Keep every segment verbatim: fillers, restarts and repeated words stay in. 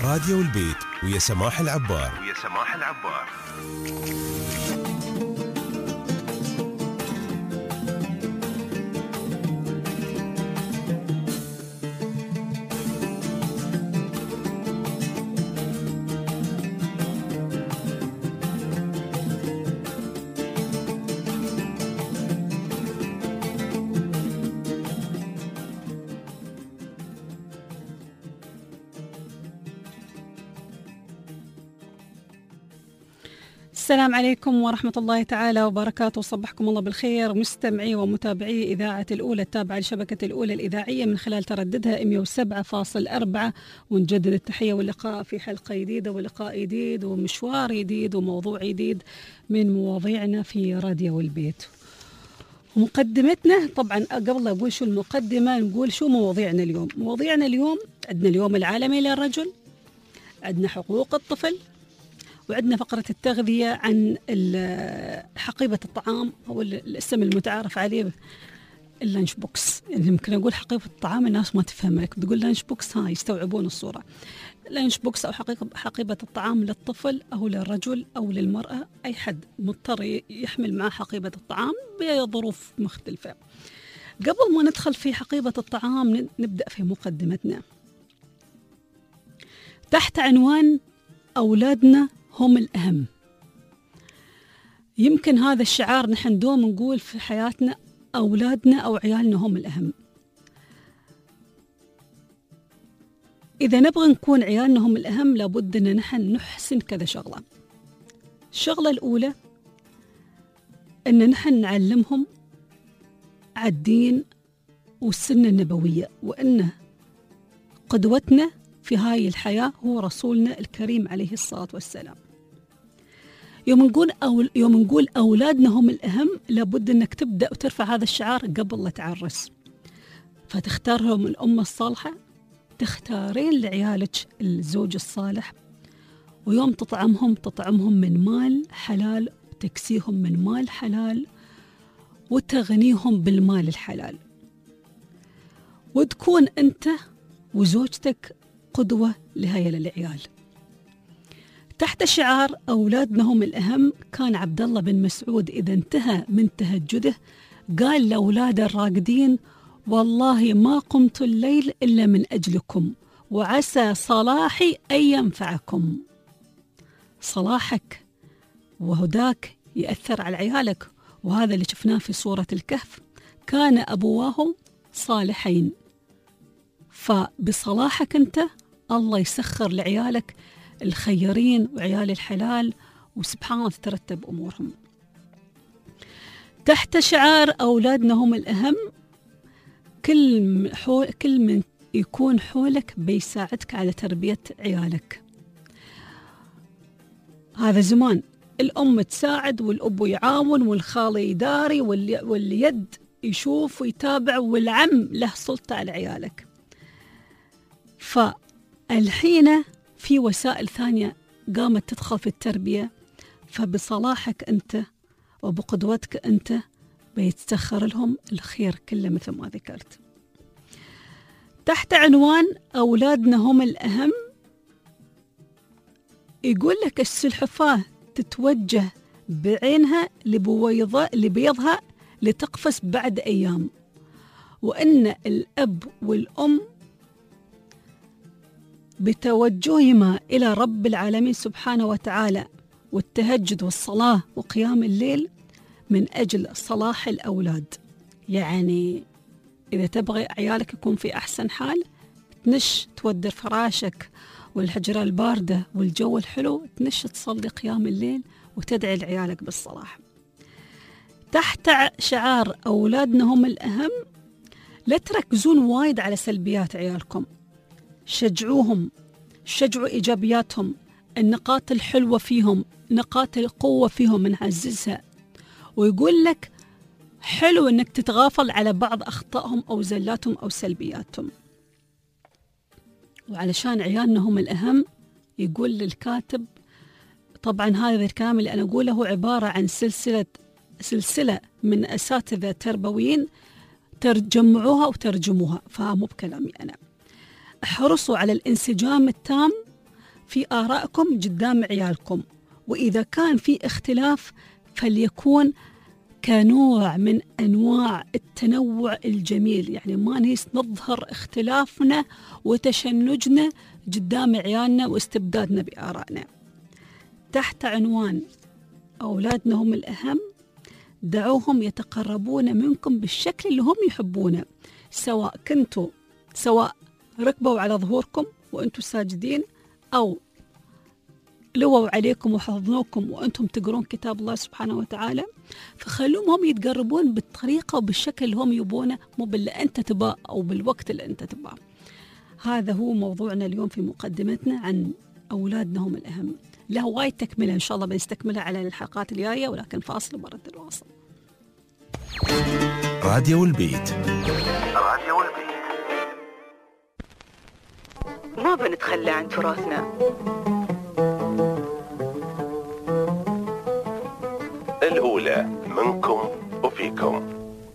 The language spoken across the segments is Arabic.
راديو البيت ويا سماح العبار ويا سماح العبار. السلام عليكم ورحمة الله تعالى وبركاته. صبحكم الله بالخير مستمعي ومتابعي إذاعة الأولى التابعة لشبكة الأولى الإذاعية من خلال ترددها مئة وسبعة فاصلة أربعة. ونجدد التحية واللقاء في حلقة جديدة ولقاء جديد ومشوار جديد وموضوع جديد من مواضيعنا في راديو البيت. ومقدمتنا طبعا قبل أقول شو المقدمة نقول شو مواضيعنا اليوم. مواضيعنا اليوم عندنا اليوم العالمي للرجل، عندنا حقوق الطفل، وعندنا فقرة التغذية عن حقيبة الطعام أو الاسم المتعارف عليه اللانش بوكس. يعني ممكن أقول حقيبة الطعام الناس ما تفهمها، تقول لانش بوكس ها يستوعبون الصورة. لانش بوكس أو حقيبة الطعام للطفل أو للرجل أو للمرأة، أي حد مضطر يحمل معه حقيبة الطعام بظروف مختلفة. قبل ما ندخل في حقيبة الطعام نبدأ في مقدمتنا تحت عنوان أولادنا هم الأهم. يمكن هذا الشعار نحن دوم نقول في حياتنا، أولادنا أو عيالنا هم الأهم. إذا نبغى نكون عيالنا هم الأهم لابد أن نحن نحسن كذا شغلة. الشغلة الأولى أن نحن نعلمهم الدين والسنة النبوية، وأن قدوتنا في هاي الحياة هو رسولنا الكريم عليه الصلاة والسلام. يوم نقول أو يوم نقول أولادنا هم الأهم لابد أنك تبدأ وترفع هذا الشعار قبل لا تعرس. فتختارهم الأم الصالحة، تختارين لعيالك الزوج الصالح، ويوم تطعمهم تطعمهم من مال حلال، تكسيهم من مال حلال، وتغنيهم بالمال الحلال، وتكون أنت وزوجتك قدوة لهاي العيال. تحت شعار أولادنا هم الأهم كان عبد الله بن مسعود إذا انتهى من تهجده قال لأولاد الراقدين: والله ما قمت الليل إلا من أجلكم، وعسى صلاحي أن ينفعكم. صلاحك وهداك يأثر على عيالك، وهذا اللي شفناه في سورة الكهف، كان أبواه صالحين. فبصلاحك أنت الله يسخر لعيالك الخيرين وعيال الحلال، وسبحانه تترتب أمورهم. تحت شعار أولادنا هم الأهم كل, حول كل من يكون حولك بيساعدك على تربية عيالك. هذا زمان الأم تساعد والأب يعاون والخال يداري واليد يشوف ويتابع والعم له سلطة على عيالك. فالحين في وسائل ثانية قامت تدخل في التربية، فبصلاحك أنت وبقدوتك أنت بيتسخر لهم الخير كله مثل ما ذكرت. تحت عنوان أولادنا هم الأهم يقول لك السلحفاة تتوجه بعينها لبيضها لتقفز بعد أيام، وأن الأب والأم بتوجههما إلى رب العالمين سبحانه وتعالى والتهجد والصلاة وقيام الليل من أجل صلاح الأولاد. يعني إذا تبغي عيالك يكون في أحسن حال تنش تودر فراشك والحجرة الباردة والجو الحلو، تنش تصلي قيام الليل وتدعي لعيالك بالصلاح. تحت شعار أولادنا هم الأهم لا تركزون وايد على سلبيات عيالكم، شجعوهم، شجعوا إيجابياتهم، النقاط الحلوة فيهم، نقاط القوة فيهم نعززها. ويقول لك حلو أنك تتغافل على بعض أخطائهم أو زلاتهم أو سلبياتهم. وعلشان عيالنا هم الأهم يقول للكاتب، طبعا هذا الكلام اللي أنا أقوله هو عبارة عن سلسلة سلسلة من أساتذة تربويين ترجمعوها وترجموها، فمو بكلامي أنا. احرصوا على الانسجام التام في آرائكم قدام عيالكم، وإذا كان في اختلاف فليكون كنوع من أنواع التنوع الجميل، يعني ما نيس نظهر اختلافنا وتشنجنا قدام عيالنا واستبدادنا بآرائنا. تحت عنوان أولادنا هم الأهم، دعوهم يتقربون منكم بالشكل اللي هم يحبونه، سواء كنتوا سواء ركبوا على ظهوركم وأنتوا ساجدين، أو لووا عليكم وحضنوكم وأنتم تقرون كتاب الله سبحانه وتعالى، فخلوهم هم يتقربون بالطريقة وبالشكل اللي هم يبونه، مو باللي أنت تباه أو بالوقت اللي أنت تباه. هذا هو موضوعنا اليوم في مقدمتنا عن أولادنا هم الأهم. له وايد تكملة إن شاء الله بنستكملها على الحلقات الجاية، ولكن فاصل وبرد الواصل. راديو البيت. راديو البيت. ما بنتخلى عن تراثنا. الأولى منكم وفيكم.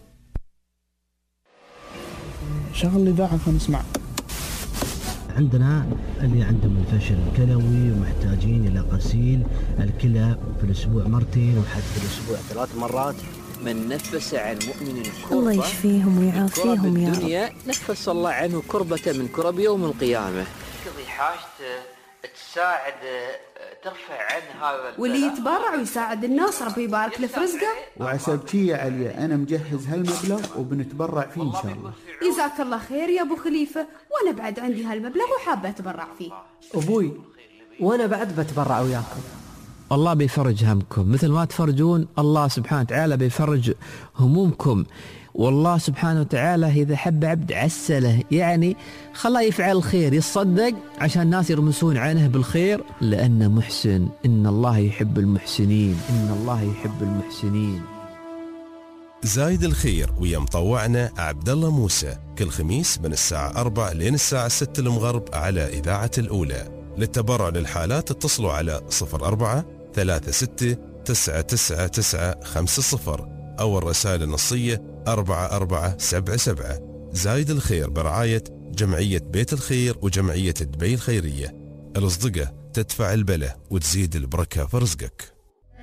شغل الإذاعة فنسمع. عندنا اللي عندهم الفشل الكلوي ومحتاجين إلى غسيل الكلى في الأسبوع مرتين وحتى في الأسبوع ثلاث مرات. من نفس عن مؤمن كربة الله يشفيهم ويعافيهم يا رب. نفس الله عنه كربة من كرب يوم القيامة. تقضي حاجته، تساعد، ترفع عن هذا، واللي يتبرع ويساعد الناس ربي يبارك له في رزقه. وعسبتي يا علي أنا مجهز هالمبلغ وبنتبرع فيه إن شاء الله. جزاك الله خير يا أبو خليفة، وأنا بعد عندي هالمبلغ وحابة أتبرع فيه. أبوي وأنا بعد بتبرع وياكم. الله بيفرج همكم مثل ما تفرجون، الله سبحانه وتعالى بيفرج همومكم. والله سبحانه وتعالى إذا حب عبد عسله، يعني خلاه يفعل الخير، يصدق عشان الناس يرمسون عنه بالخير، لأنه محسن. إن الله يحب المحسنين، إن الله يحب المحسنين. زايد الخير ويا مطوعنا عبد الله موسى كل خميس من الساعة أربعة لين الساعة ستة المغرب على إذاعة الأولى. للتبرع للحالات اتصلوا على صفر أربعة ثلاثة ستة تسعة تسعة تسعة خمسة صفر أو الرسائل النصية أربعة أربعة سبعة سبعة. زايد الخير برعاية جمعية بيت الخير وجمعية دبي الخيرية. الأصدقة تدفع البلة وتزيد البركة في رزقك.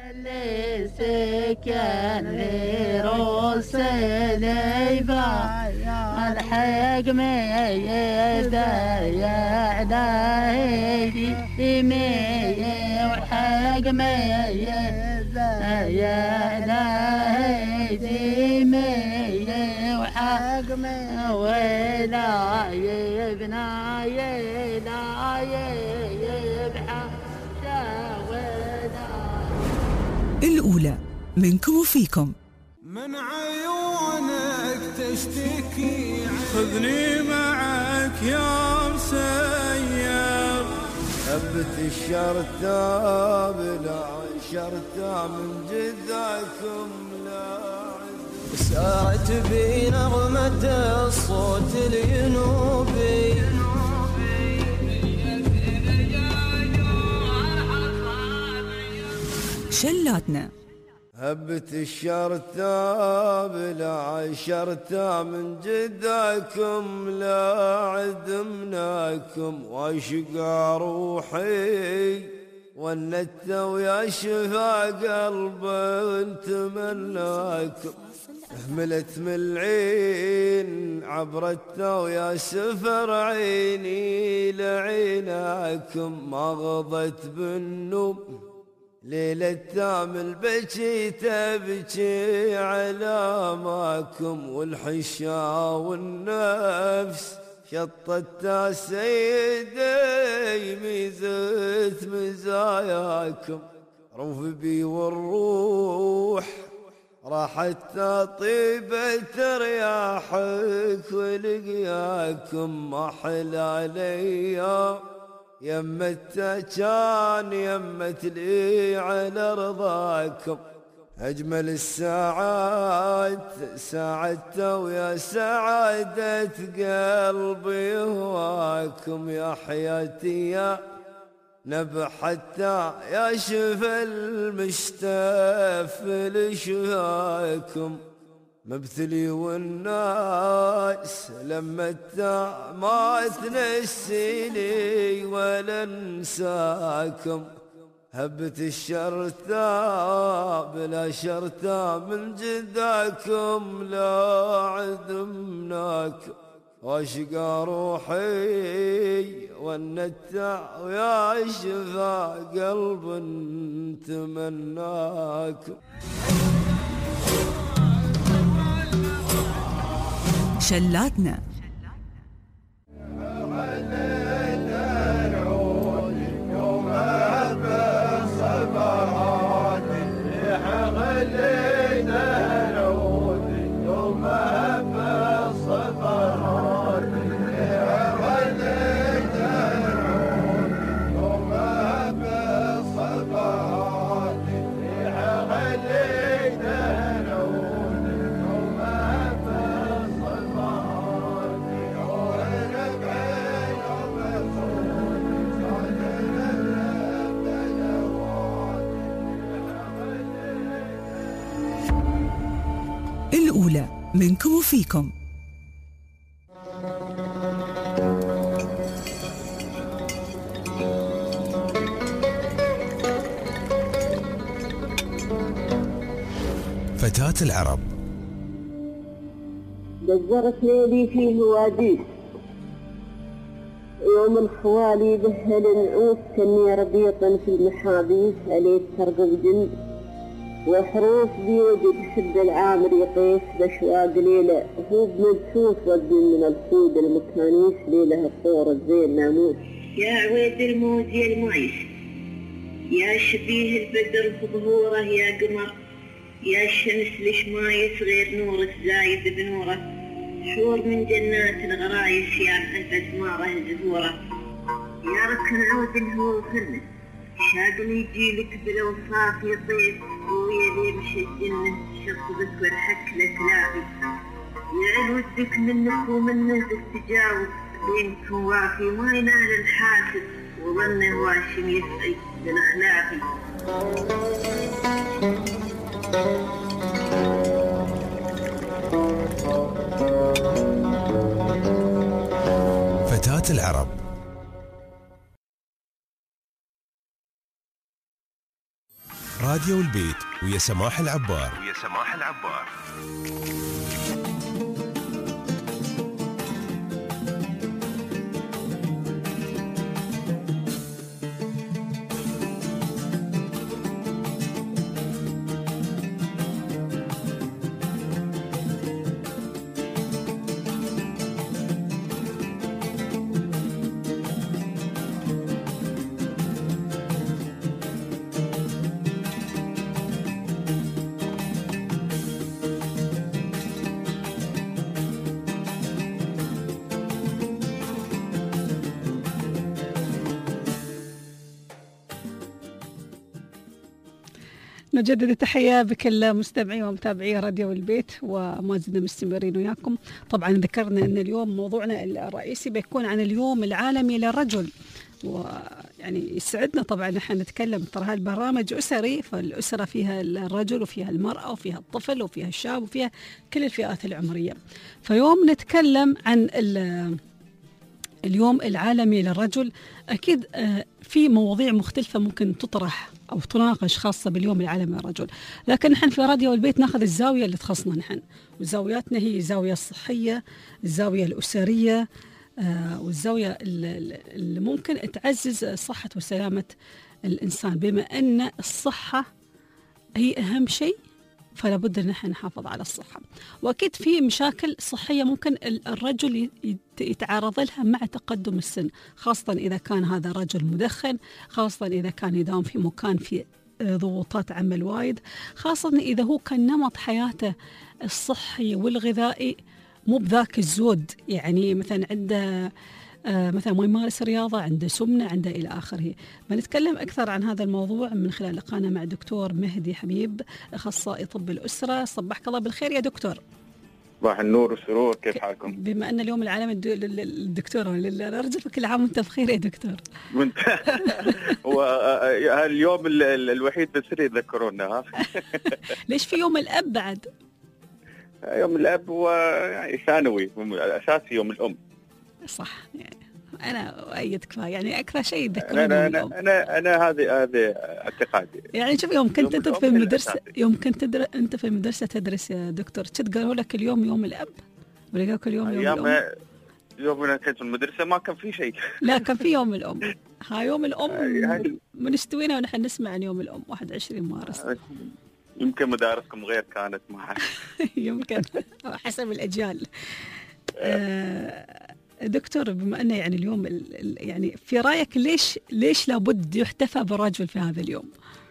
سكن فيروس ليبا الحق ميدا يا دايدي مي والحق ميدا يا دايدي مي والحق مي ولا يبنا يلا يبحث الأولى منكم وفيكم. من عيونك تشتكي خذني معك يا مسير. هبت الشرطة بلا شرطة من جذعكم لاعب. سارت بي نغمة الصوت الينوبي. شلاتنا. هبت الشرطة بلا شرطة من جداكم لا عدمناكم. واشقى روحي والنت ويا شفا قلب نتمناكم. اهملت من العين عبرت ويا سفر عيني لعيناكم. ما غضت بالنوم ليلة تامل بكي تبكي على ماكم. والحشا والنفس شطت سيدي ميزت مزاياكم. روف بي والروح راحت طيبة رياحك ولقياكم. ما حل عليا يمت كان يمت لي على رضاكم. أجمل الساعات ساعدته ويا سعادة قلبي هواكم. يا حياتي يا نبح حتى يا شفا المشتاف لشفاكم. مبثلي والناس لما ما تنسيني ولا انساكم، هبت الشرتا بلا شرتا من جداكم لا عدمناكم، واشقى روحي والنتع ويا شفا قلب تمناكم. شلاتنا الأولى منكم وفيكم. فتاة العرب. دزرت ليلي فيه واديس، يوم الخوالي بهل نعوس كني ربيطا في المحابيس، عليك ترقب جند وحروف بيوجد حد العامر يقيس بشواق ليلة، هو بمدسوس ودي من الفود المكانيس، ليلة الطور الزين ناموس. يا عويد الموز يا المعيش، يا شبيه البدر بظهوره، يا قمر يا الشمس ليش ما يصغير نورك زايد بنوره، شور من جنات الغرايس يا محل أسماره الزهوره، يا ركن عود الهو فرنه شاقل يجيلك بالوصاف يطيب، ويا مش الجنة شطبك والحك لك لاعب، يا ودك منك ومنه تتجاوب، بينكم وافي ما ينال الحاسد، وظنه واشم يسعي بالاخلاقي. فتاة العرب. راديو البيت ويا سماح العبار. ويا سماح العبار. نجدد التحية بكل مستمعي ومتابعي راديو البيت، وما زلنا مستمرين وياكم. طبعا ذكرنا أن اليوم موضوعنا الرئيسي بيكون عن اليوم العالمي للرجل، ويعني يسعدنا طبعا نحن نتكلم، ترى هالبرامج أسري، فالأسرة فيها الرجل وفيها المرأة وفيها الطفل وفيها الشاب وفيها كل الفئات العمرية. فيوم نتكلم عن اليوم العالمي للرجل، أكيد في مواضيع مختلفة ممكن تطرح أو تناقش خاصة باليوم العالمي للرجل، لكن نحن في راديو البيت ناخذ الزاوية اللي تخصنا نحن، وزاوياتنا هي الزاوية الصحية، الزاوية الأسرية، والزاوية اللي ممكن تعزز صحة وسلامة الإنسان، بما أن الصحة هي أهم شيء، فلا بد ان احنا نحافظ على الصحة. واكيد في مشاكل صحية ممكن الرجل يتعرض لها مع تقدم السن، خاصة اذا كان هذا الرجل مدخن، خاصة اذا كان يداوم في مكان في ضغوطات عمل وايد، خاصة اذا هو كان نمط حياته الصحي والغذائي مو بذاك الزود، يعني مثلا عنده آه مثلا ما يمارس رياضة، عنده سمنة، عنده إلى آخره. بنتكلم أكثر عن هذا الموضوع من خلال لقاءنا مع دكتور مهدي حبيب، أخصائي طب الأسرة. صبحك الله بالخير يا دكتور. صباح النور والسرور، كيف حالكم؟ بما أن اليوم العالمي للدكتور للرجل، فكل عام وأنت بخير يا دكتور. هو اليوم الوحيد بس يذكرونا. ليش في يوم الأب بعد؟ يوم الأب هو يعني ثانوي، الأساسي يوم الأم. صح، يعني أنا أؤيدك فيها، يعني أكثر شيء يذكرون أنا يوم أنا الأم. أنا أنا هذه هذه اعتقادي. يعني شوف، يوم كنت يوم أنت الأم في هي المدرسة، الأساسي. يوم كنت تدر... أنت في المدرسة تدرس يا دكتور، كنت قالوا لك اليوم يوم الأب ولا قالوا كل يوم يوم أيام الأم؟ يوم أنا كنت في المدرسة ما كان في شيء. لا، كان في يوم الأم. ها يوم الأم هاي- منستوينا ونحن نسمع عن يوم الأم واحد وعشرين مارس. يمكن مدارسكم غير كانت معها. يمكن حسب الأجيال. آه دكتور، بما أنه يعني اليوم ال- ال- يعني في رأيك ليش ليش لابد يحتفى بالرجل في هذا اليوم؟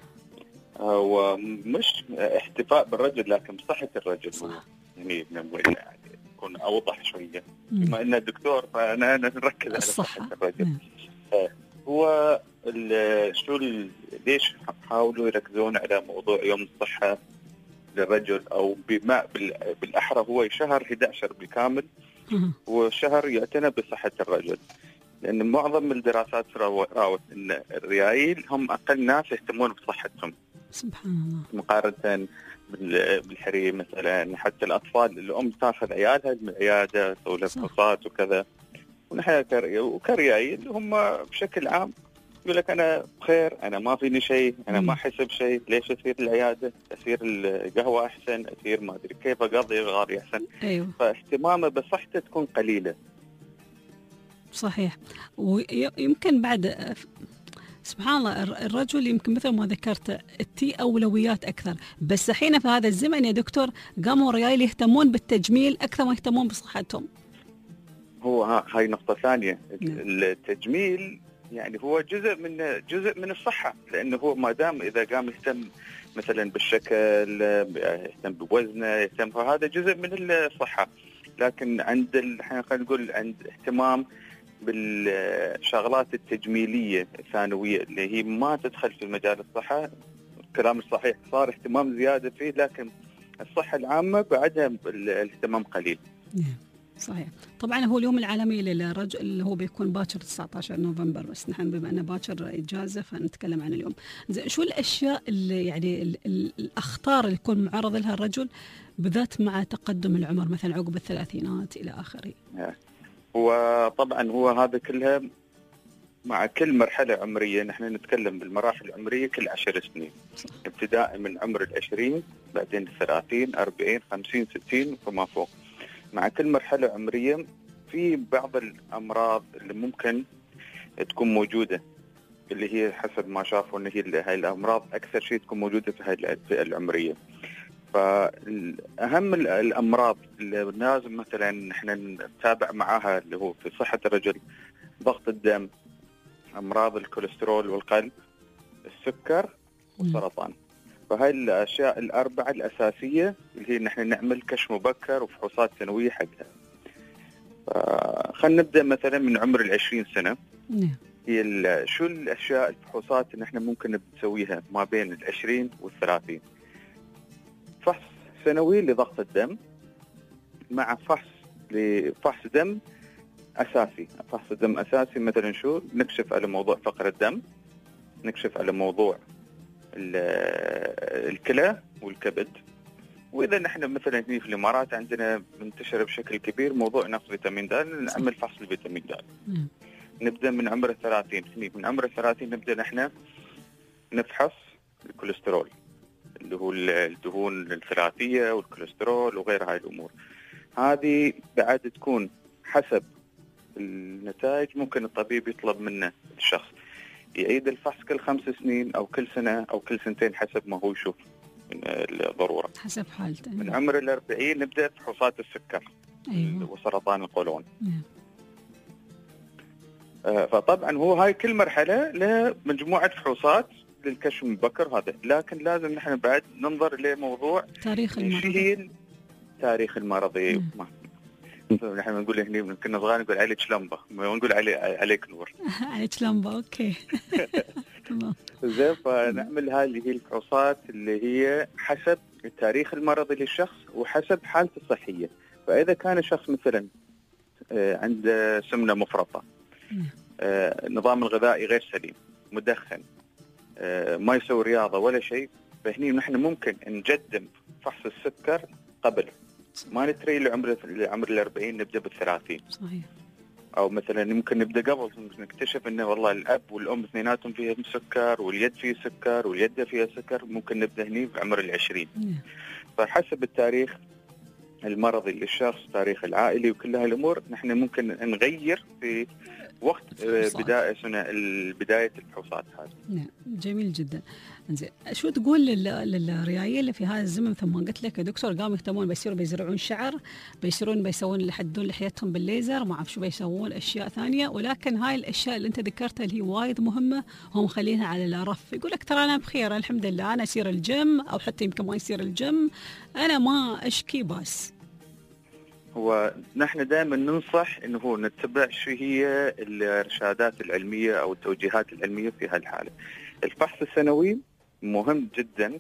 هو مش احتفاء بالرجل لكن بصحة الرجل. هو يعني نبغى يعني يكون أوضح شوية. بما أنه دكتور فأنا أنا نركز على صحة الرجل. آه، هو ال- شو ال- ليش حاولوا يركزون على موضوع يوم الصحة للرجل، أو بما بال- بالأحرى هو شهر أحد عشر بالكامل وشهر يعتنى بصحة الرجل، لأن معظم الدراسات راو- راوت أن الريايل هم أقل ناس يهتمون بصحتهم سبحان الله. مقارنة بال- بالحريم مثلا. حتى الأطفال الأم تاخذ عيالها من العيادة تسوي لها فحوصات وكذا، ونحن كري- وكريايل هم بشكل عام يقول لك أنا بخير، أنا ما فيني شيء، أنا ما أحس بشيء، ليش أسير العيادة؟ أسير القهوة أحسن، أسير ما أدري كيف أقضي غاري أحسن. أيوه. فاهتمامه بصحته تكون قليلة. صحيح. ويمكن بعد سبحان الله الرجل يمكن مثل ما ذكرت التي أولويات أكثر، بس حين في هذا الزمن يا دكتور قاموا الرجال يهتمون بالتجميل أكثر ما يهتمون بصحتهم. هو ها هاي نقطة ثانية. التجميل يعني هو جزء من جزء من الصحة، لأنه هو ما دام إذا قام يهتم مثلا بالشكل، يهتم بوزنه، يهتم، فهذا جزء من الصحة. لكن عند الحين خلينا نقول عند اهتمام بالشغلات التجميلية الثانوية اللي هي ما تدخل في مجال الصحة، الكلام الصحيح صار اهتمام زيادة فيه، لكن الصحة العامة بعدها الاهتمام قليل. صحيح. طبعا هو اليوم العالمي للرجل اللي هو بيكون باكر تسعة عشر نوفمبر، بس نحن بما أنه باكر إجازة فنتكلم عن اليوم. زين، شو الأشياء اللي يعني ال ال الأخطار اللي يكون معرض لها الرجل بالذات مع تقدم العمر، مثلا عقب الثلاثينات إلى آخره؟ وطبعا هو هذا كلها مع كل مرحلة عمرية. نحن نتكلم بالمراحل العمرية كل عشر سنين، ابتداء من عمر العشرين، بعدين الثلاثين، أربعين، خمسين، ستين وما فوق. مع كل مرحلة عمرية في بعض الأمراض اللي ممكن تكون موجودة، اللي هي حسب ما شافوا أن هي هاي الأمراض أكثر شيء تكون موجودة في هاي الفئة العمرية. فأهم الأمراض اللي لازم مثلا نحن نتابع معاها اللي هو في صحة الرجل: ضغط الدم، أمراض الكوليسترول والقلب، السكر والسرطان. فهاي الأشياء الأربعة الأساسية اللي هي نحن نعمل كشف مبكر وفحوصات سنوية حقها. خلينا نبدأ مثلا من عمر العشرين سنة. هي شو الأشياء الفحوصات اللي نحن ممكن نسويها ما بين العشرين والثلاثين؟ فحص سنوي لضغط الدم مع فحص لفحص دم أساسي. فحص دم أساسي مثلا شو؟ نكشف على موضوع فقر الدم، نكشف على موضوع الكلى والكبد. وإذا نحن مثلا هنا في الإمارات عندنا منتشر بشكل كبير موضوع نقص فيتامين د، نعمل فحص الفيتامين د. نبدأ من عمر الثلاثين. من عمر الثلاثين نبدأ نحن نفحص الكوليسترول اللي هو الدهون الثلاثية والكوليسترول وغير هاي الأمور. هذه بعد تكون حسب النتائج، ممكن الطبيب يطلب منه الشخص يعيد الفحص كل خمس سنين أو كل سنة أو كل سنتين حسب ما هو يشوف من الضرورة، حسب حالته. من عمر الأربعين نبدأ فحوصات السكر. أيوة. وسرطان القولون. أيوة. آه فطبعا هو هاي كل مرحلة له مجموعة فحوصات للكشف المبكر هذا، لكن لازم نحن بعد ننظر لموضوع تاريخ المرضي. تاريخ المرضي. نحن نقول هنا كنا صغار نقول عليك لمبة، ما نقول علي عليك نور. عليك لمبة. اوكي. تمام. زين، فنعمل هذه الفحوصات اللي هي حسب التاريخ المرضي للشخص وحسب حالته الصحية. فإذا كان الشخص مثلا عنده سمنة مفرطة، النظام الغذائي غير سليم، مدخن، ما يسوي رياضة ولا شيء، فهني نحن ممكن نقدم فحص السكر قبل ما نتري لعمر لعمر الأربعين نبدأ بالثلاثين. صحيح. أو مثلا ممكن نبدأ قبل، نكتشف إنه والله الأب والأم اثنيناتهم فيهم سكر واليد فيه سكر واليد فيها سكر، ممكن نبدأ هني بعمر العشرين. فحسب التاريخ المرضي للشخص، تاريخ العائلي وكل هالأمور، نحن ممكن نغير في وقت بداية سنة بداية الفحوصات هذه. نعم جميل جدا. زين شو تقول للريايين اللي في هذا الزمن مثل ما قلت لك يا دكتور قاموا يهتمون بيصيروا بيزرعون شعر، بيصيرون بيسوون يحدون لحيتهم بالليزر، ما اعرف شو بيسوون اشياء ثانيه، ولكن هاي الاشياء اللي انت ذكرتها اللي هي وايد مهمه هم مخلينها على الرف. يقول لك ترى انا بخير الحمد لله، انا اسير الجيم او حتى يمكن ما يصير الجيم، انا ما اشكي بس. هو نحن دائما ننصح انه هو نتبع شو هي الارشادات العلميه او التوجيهات العلميه في هالحاله. الفحص السنوي مهم جدا،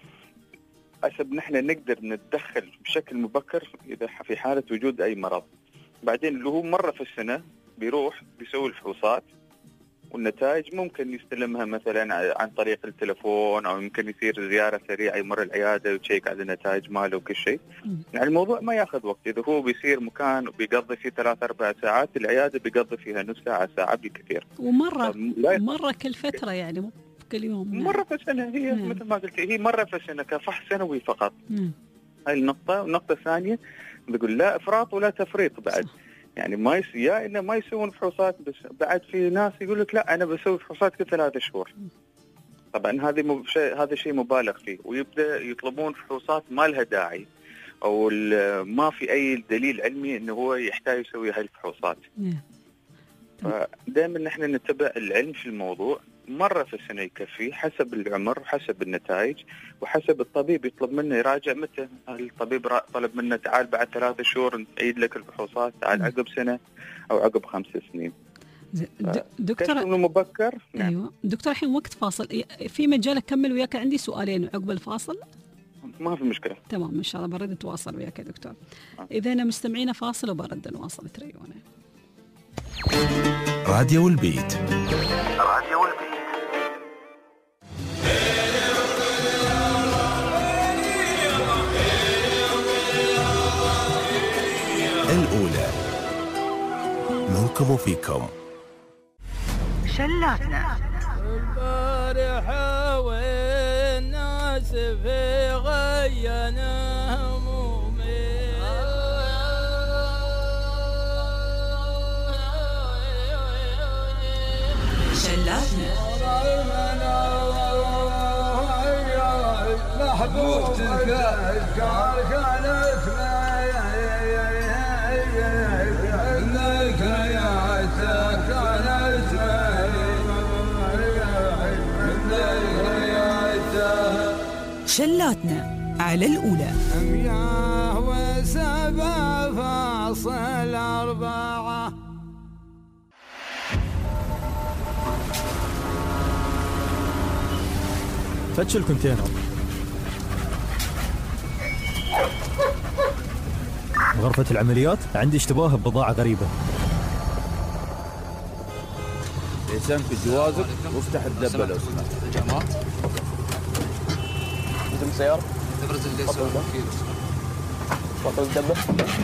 حسب نحن نقدر نتدخل بشكل مبكر اذا في حاله وجود اي مرض. بعدين اللي هو مره في السنه بيروح بيسوي الفحوصات، والنتائج ممكن يستلمها مثلا عن طريق التلفون، او يمكن يصير زياره سريعه يمر العياده ويشيك على النتائج ماله وكل شيء. يعني الموضوع ما ياخذ وقت، اذا هو بيصير مكان وبيقضي فيه ثلاث اربع ساعات، العياده بيقضي فيها نص ساعه ساعه بالكثير. ومره مره كل فتره يعني مو كل يوم. مره في السنه هي مم. مثل ما قلت هي مره في السنه كفحص سنوي فقط. مم. هاي النقطه. والنقطه الثانيه بيقول لا افراط ولا تفريط بعد. صح. يعني ما يس... يا إنه ما يسوون فحوصات، بس بعد في ناس يقول لك لا أنا بسوي فحوصات كل ثلاثة شهور. طبعا هذه مب... شيء هذا شيء مبالغ فيه، ويبدأ يطلبون فحوصات ما لها داعي، أو ما في أي دليل علمي إنه هو يحتاج يسوي هاي الفحوصات. فدائما نحن نتبع العلم في الموضوع، مرة في السنة يكفي حسب العمر وحسب النتائج وحسب الطبيب يطلب منه يراجع متى. الطبيب طلب منه تعال بعد ثلاثة شهور نعيد لك الفحوصات، تعال عقب سنة أو عقب خمس سنين. دكتور مبكر. نعم. أيوة دكتور الحين وقت فاصل، في مجال أكمل وياك، عندي سؤالين عقب الفاصل. ما في مشكلة. تمام إن شاء الله برد أتواصل وياك يا دكتور. آه. إذا أنا مستمعين فاصل وبرد نواصل تريونه. راديو البيت. راديو البيت. الأولى منكم وفيكم. شلاتنا. البارحة والناس في غينا همومي، شلاتنا. محبوبتك كانت شلاتنا على الأولى. مياه وسبع فاصل أربعة. فتشوا الكونتينر. غرفة العمليات عندي اشتباه ببضاعة غريبة. يسامك جوازك وافتح الدبة لو سمحت. انت بالسيارة؟ تبرز اللي يسوي كيلو. بطل الدبة.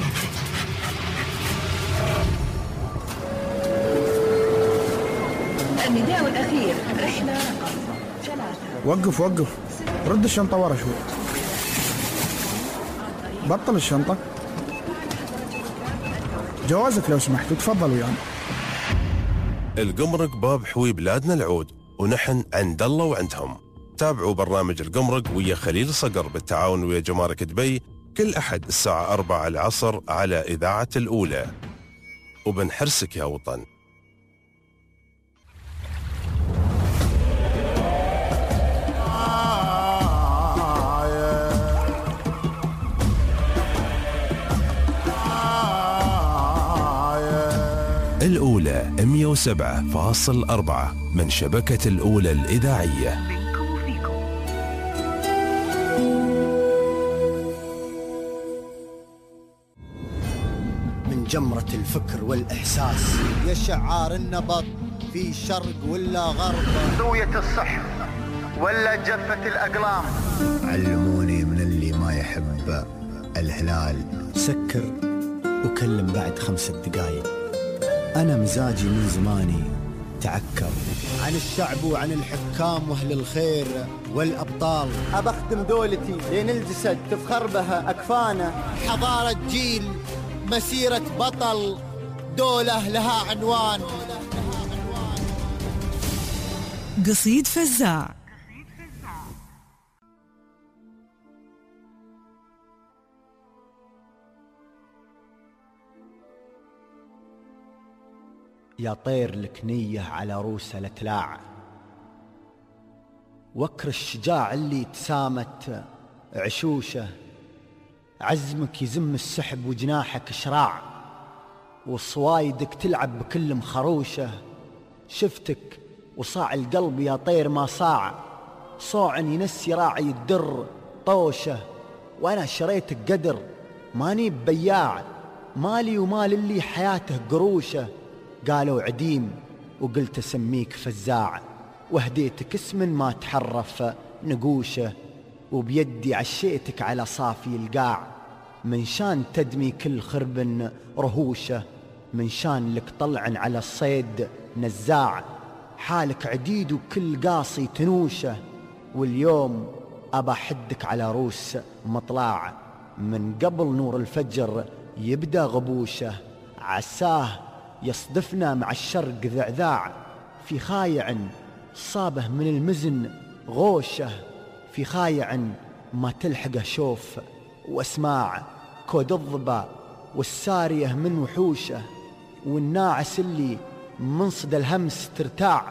النداء الأخير رحلة رقم ثلاثة. وقف وقف، رد الشنطة ورا شوي. بطل الشنطة. جوازك لو سمحت وتفضل ويانا. القمرق باب حوي بلادنا العود، ونحن عند الله وعندهم. تابعوا برنامج القمرق ويا خليل صقر بالتعاون ويا جمارك دبي كل أحد الساعة أربعة العصر على إذاعة الأولى. وبنحرسك يا وطن. الأولى مئة وسبعة فاصل أربعة من شبكة الأولى الإذاعية. من جمرة الفكر والإحساس يا شعار النبض في شرق ولا غرب، زوية الصح ولا جفة الأقلام. علموني من اللي ما يحب الهلال سكر وكلم بعد خمسة دقايق. أنا مزاجي من زماني تعكر عن الشعب وعن الحكام وأهل الخير والأبطال. أبخدم دولتي لين الجسد تفخر بها أكفانا. حضارة جيل، مسيرة بطل، دولة لها عنوان. قصيد فزاع. يا طير لك نية على روسه لتلاع، وكر الشجاع اللي تسامت عشوشه. عزمك يزم السحب وجناحك شراع، وصوايدك تلعب بكل مخروشه. شفتك وصاع القلب يا طير ما صاع، صوع ينسي راعي الدر طوشه. وانا شريتك قدر ماني ببياع، مالي ومال اللي حياته قروشه. قالوا عديم وقلت اسميك فزاع، وهديتك اسم ما تحرف نقوشه. وبيدي عشيتك على صافي القاع، من شان تدمي كل خرب رهوشه. من شان لك طلع على الصيد نزاع، حالك عديد وكل قاصي تنوشه. واليوم أبا حدك على روس مطلع، من قبل نور الفجر يبدأ غبوشه. عساه يصدفنا مع الشرق ذعذاع، في خايع صابه من المزن غوشه. في خايع ما تلحقه شوف واسماع، كود الضبا والسارية من وحوشه. والناعس اللي من صدى الهمس ترتاع،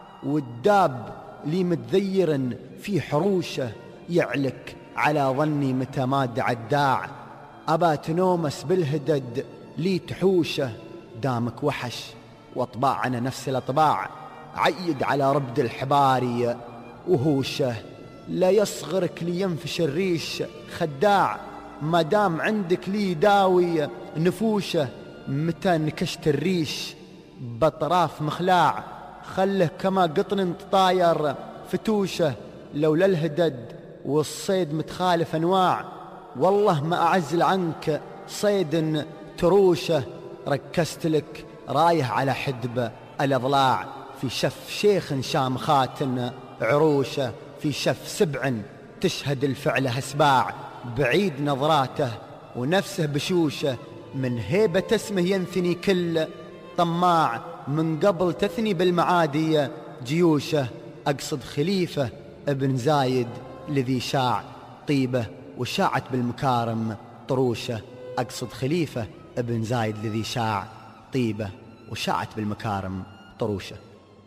والداب لي متذير في حروشه. يعلك على ظني متى ما دعا الداع، أبا تنومس بالهدد لي تحوشه. دامك وحش واطباعنا نفس الاطباع، عيد على ربد الحباري وهوشه. لا يصغرك لينفش الريش خداع، ما دام عندك لي داوي نفوشه. متى نكشت الريش بطراف مخلاع، خله كما قطن تطاير فتوشه. لولا الهدد والصيد متخالف انواع، والله ما اعزل عنك صيد تروشه. ركزت لك رايه على حدب الاضلاع، في شف شيخ شامخات عروشه. في شف سبع تشهد الفعل هسباع، بعيد نظراته ونفسه بشوشه. من هيبة اسمه ينثني كل طماع، من قبل تثني بالمعادي جيوشه. أقصد خليفة ابن زايد لذي شاع طيبة، وشاعت بالمكارم طروشه. أقصد خليفة ابن زايد لذي شاع طيبة، وشاعت بالمكارم طروشه.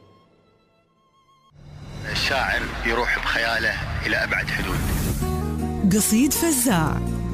الشاعر يروح بخياله إلى أبعد حدود. قصيد فزاع.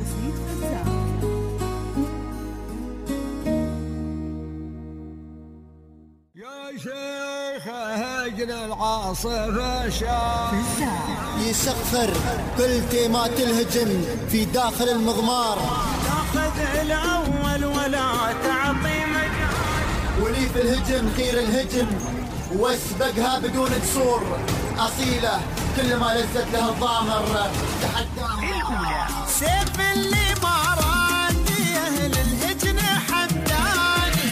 يا شيخ هجن العاصفة شاع يسخفر كل تيمات الهجم في داخل المضمار. تاخذ الأول ولا تعطي مجال، ولي في الهجم خير الهجم واسبقها بدون قصور. أصيلة كل ما لزت لها الضامر تحداها. سيف اللي ما راني أهل الهجن حداني.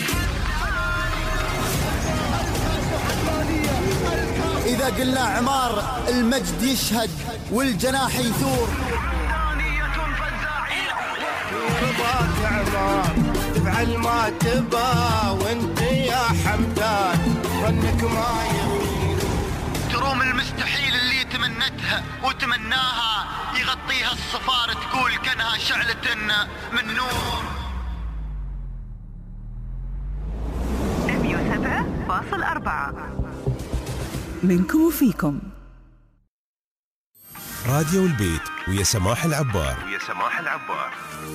إذا قلنا عمار المجد يشهد والجناح يثور. رضاك عمار تفعل ما تبا، وانت يا حمدان ظنك ما يغير. تروم المستحيل اللي تمنتها وتمناها، يغطيها الصفار تقول كانها شعلة من نور. مية وسبعة فاصل أربعة منكم وفيكم. راديو البيت ويا سماح العبار. ويا سماح العبار.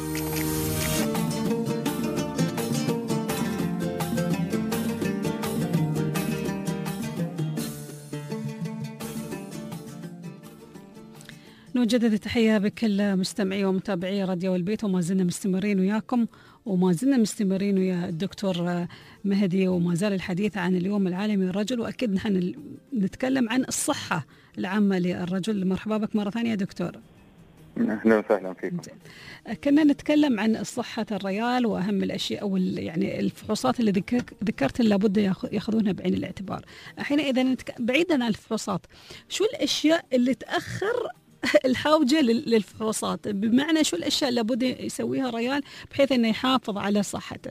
نجدد التحية بكل مستمعي ومتابعي راديو البيت، وما زلنا مستمرين وياكم، وما زلنا مستمرين ويا الدكتور مهدي، وما زال الحديث عن اليوم العالمي للرجل، وأكيد نحن نتكلم عن الصحة العامة للرجل. مرحبا بك مرة ثانية دكتور. أهلا وسهلا فيكم. كنا نتكلم عن صحة الريال وأهم الأشياء أو يعني الفحوصات اللي ذكرت اللي لابد يأخذونها بعين الاعتبار. الحين إذا نتك... بعيدا عن الفحوصات، شو الأشياء اللي تأخر الحوجة للفحوصات؟ بمعنى شو الأشياء اللي لابد يسويها الريال بحيث أنه يحافظ على صحته؟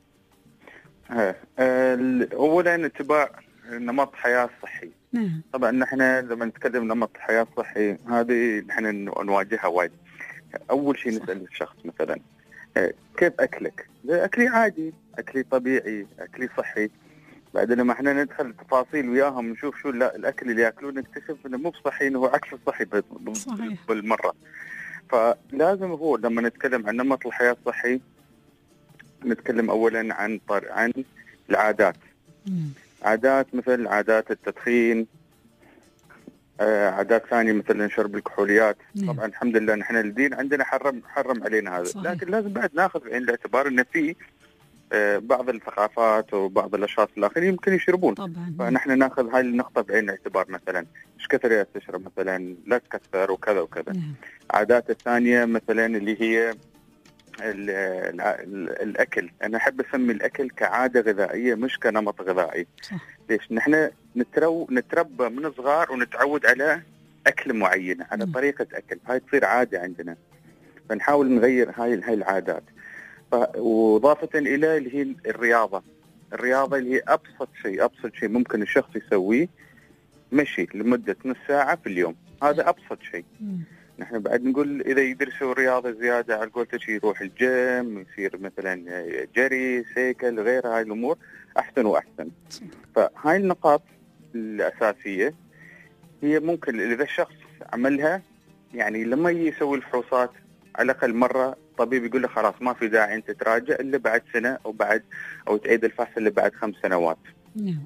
أولا اتباع نمط حياة صحي. نعم. طبعا نحن لما نتكلم نمط حياة صحي هذه نحن نواجهها وايد. أول شيء نسأل الشخص مثلا كيف أكلك؟ أكلي عادي، أكلي طبيعي، أكلي صحي. بعد لما احنا ندخل التفاصيل وياهم نشوف شو الأكل اللي يأكلون نكتشف إنه مو بصحي، إنه هو عكس الصحي بالمرة. فلازم هو لما نتكلم عن نمط الحياة الصحي نتكلم أولا عن طر... عن العادات. مم. عادات مثل عادات التدخين، آه عادات ثانية مثل شرب الكحوليات. مم. طبعا الحمد لله نحن الدين عندنا حرم حرم علينا هذا. صحيح. لكن لازم بعد ناخذ بعين الاعتبار إن في آه بعض الثقافات وبعض الأشخاص الآخرين يمكن يشربون. طبعا. فنحن ناخذ هاي النقطة بعين الاعتبار، مثلا إيش كثر تشرب، مثلا لا تكثر وكذا وكذا. مم. عادات الثانية مثلا اللي هي ال ال ال الأكل. أنا أحب أسمي الأكل كعادة غذائية مش كنمط غذائي. صح. ليش؟ نحن نترو نتربى من صغار ونتعود على أكل معين، على م. طريقة أكل، هاي تصير عادة عندنا، فنحاول نغير هاي هاي العادات. وإضافة إلى اللي هي الرياضة. الرياضة اللي هي أبسط شيء أبسط شيء ممكن الشخص يسويه، مشي لمدة نص ساعة في اليوم، هذا أبسط شيء. م. نحن بعد نقول إذا يدرسوا رياضة زيادة على قولتك يروح الجيم، يصير مثلا جري، سيكل، غير هاي الأمور أحسن وأحسن. فهاي النقاط الأساسية هي ممكن إذا الشخص عملها، يعني لما يسوي الفحوصات على الأقل مرة الطبيب يقول له خلاص ما في داعي أنت تراجع إلا بعد سنة أو بعد أو تعيد الفحص اللي بعد خمس سنوات. نعم.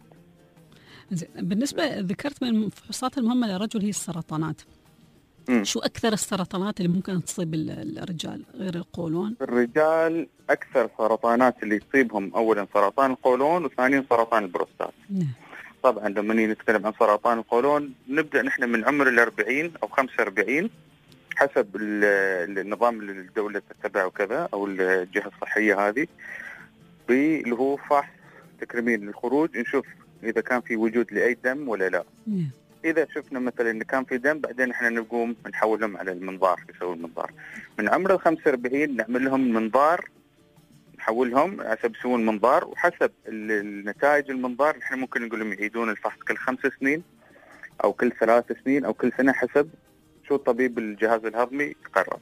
بالنسبة ذكرت من الفحوصات المهمة للرجل هي السرطانات. مم. شو أكثر السرطانات اللي ممكن تصيب الرجال غير القولون؟ الرجال أكثر سرطانات اللي تصيبهم أولا سرطان القولون، وثانيا سرطان البروستات. مم. طبعا لما نتكلم عن سرطان القولون نبدأ نحن من عمر الأربعين أو خمسة وأربعين حسب النظام اللي الدولة تتبعه وكذا أو الجهة الصحية هذه، اللي هو فحص تكريمين للخروج نشوف إذا كان في وجود لأي دم ولا لا. مم. إذا شفنا مثلا إن كان في دم بعدين إحنا نقوم نحولهم على المنظار، يسوي المنظار. من عمر الخمسة وأربعين نعمل لهم منظار، نحولهم عشان يسوون منظار، وحسب النتائج المنظار إحنا ممكن نقول لهم يعيدون الفحص كل خمس سنين أو كل ثلاث سنين أو كل سنة حسب شو طبيب الجهاز الهضمي يقرر.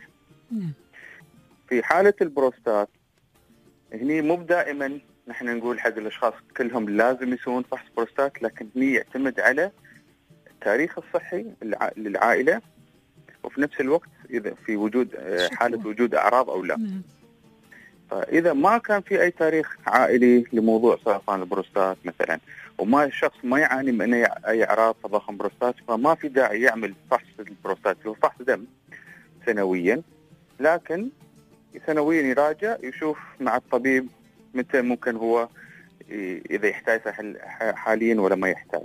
في حالة البروستات هني مو دائما نحن نقول حق الأشخاص كلهم لازم يسوون فحص بروستات، لكن هني يعتمد على التاريخ الصحي للعائلة، وفي نفس الوقت إذا في وجود حالة وجود أعراض أو لا. فإذا ما كان في أي تاريخ عائلي لموضوع سرطان البروستات مثلا، وما الشخص ما يعاني من أي أعراض تضخم بروستات، فما في داعي يعمل فحص البروستات، هو فحص دم سنويا، لكن سنويا يراجع يشوف مع الطبيب متى ممكن هو إذا يحتاج حاليا ولا ما يحتاج.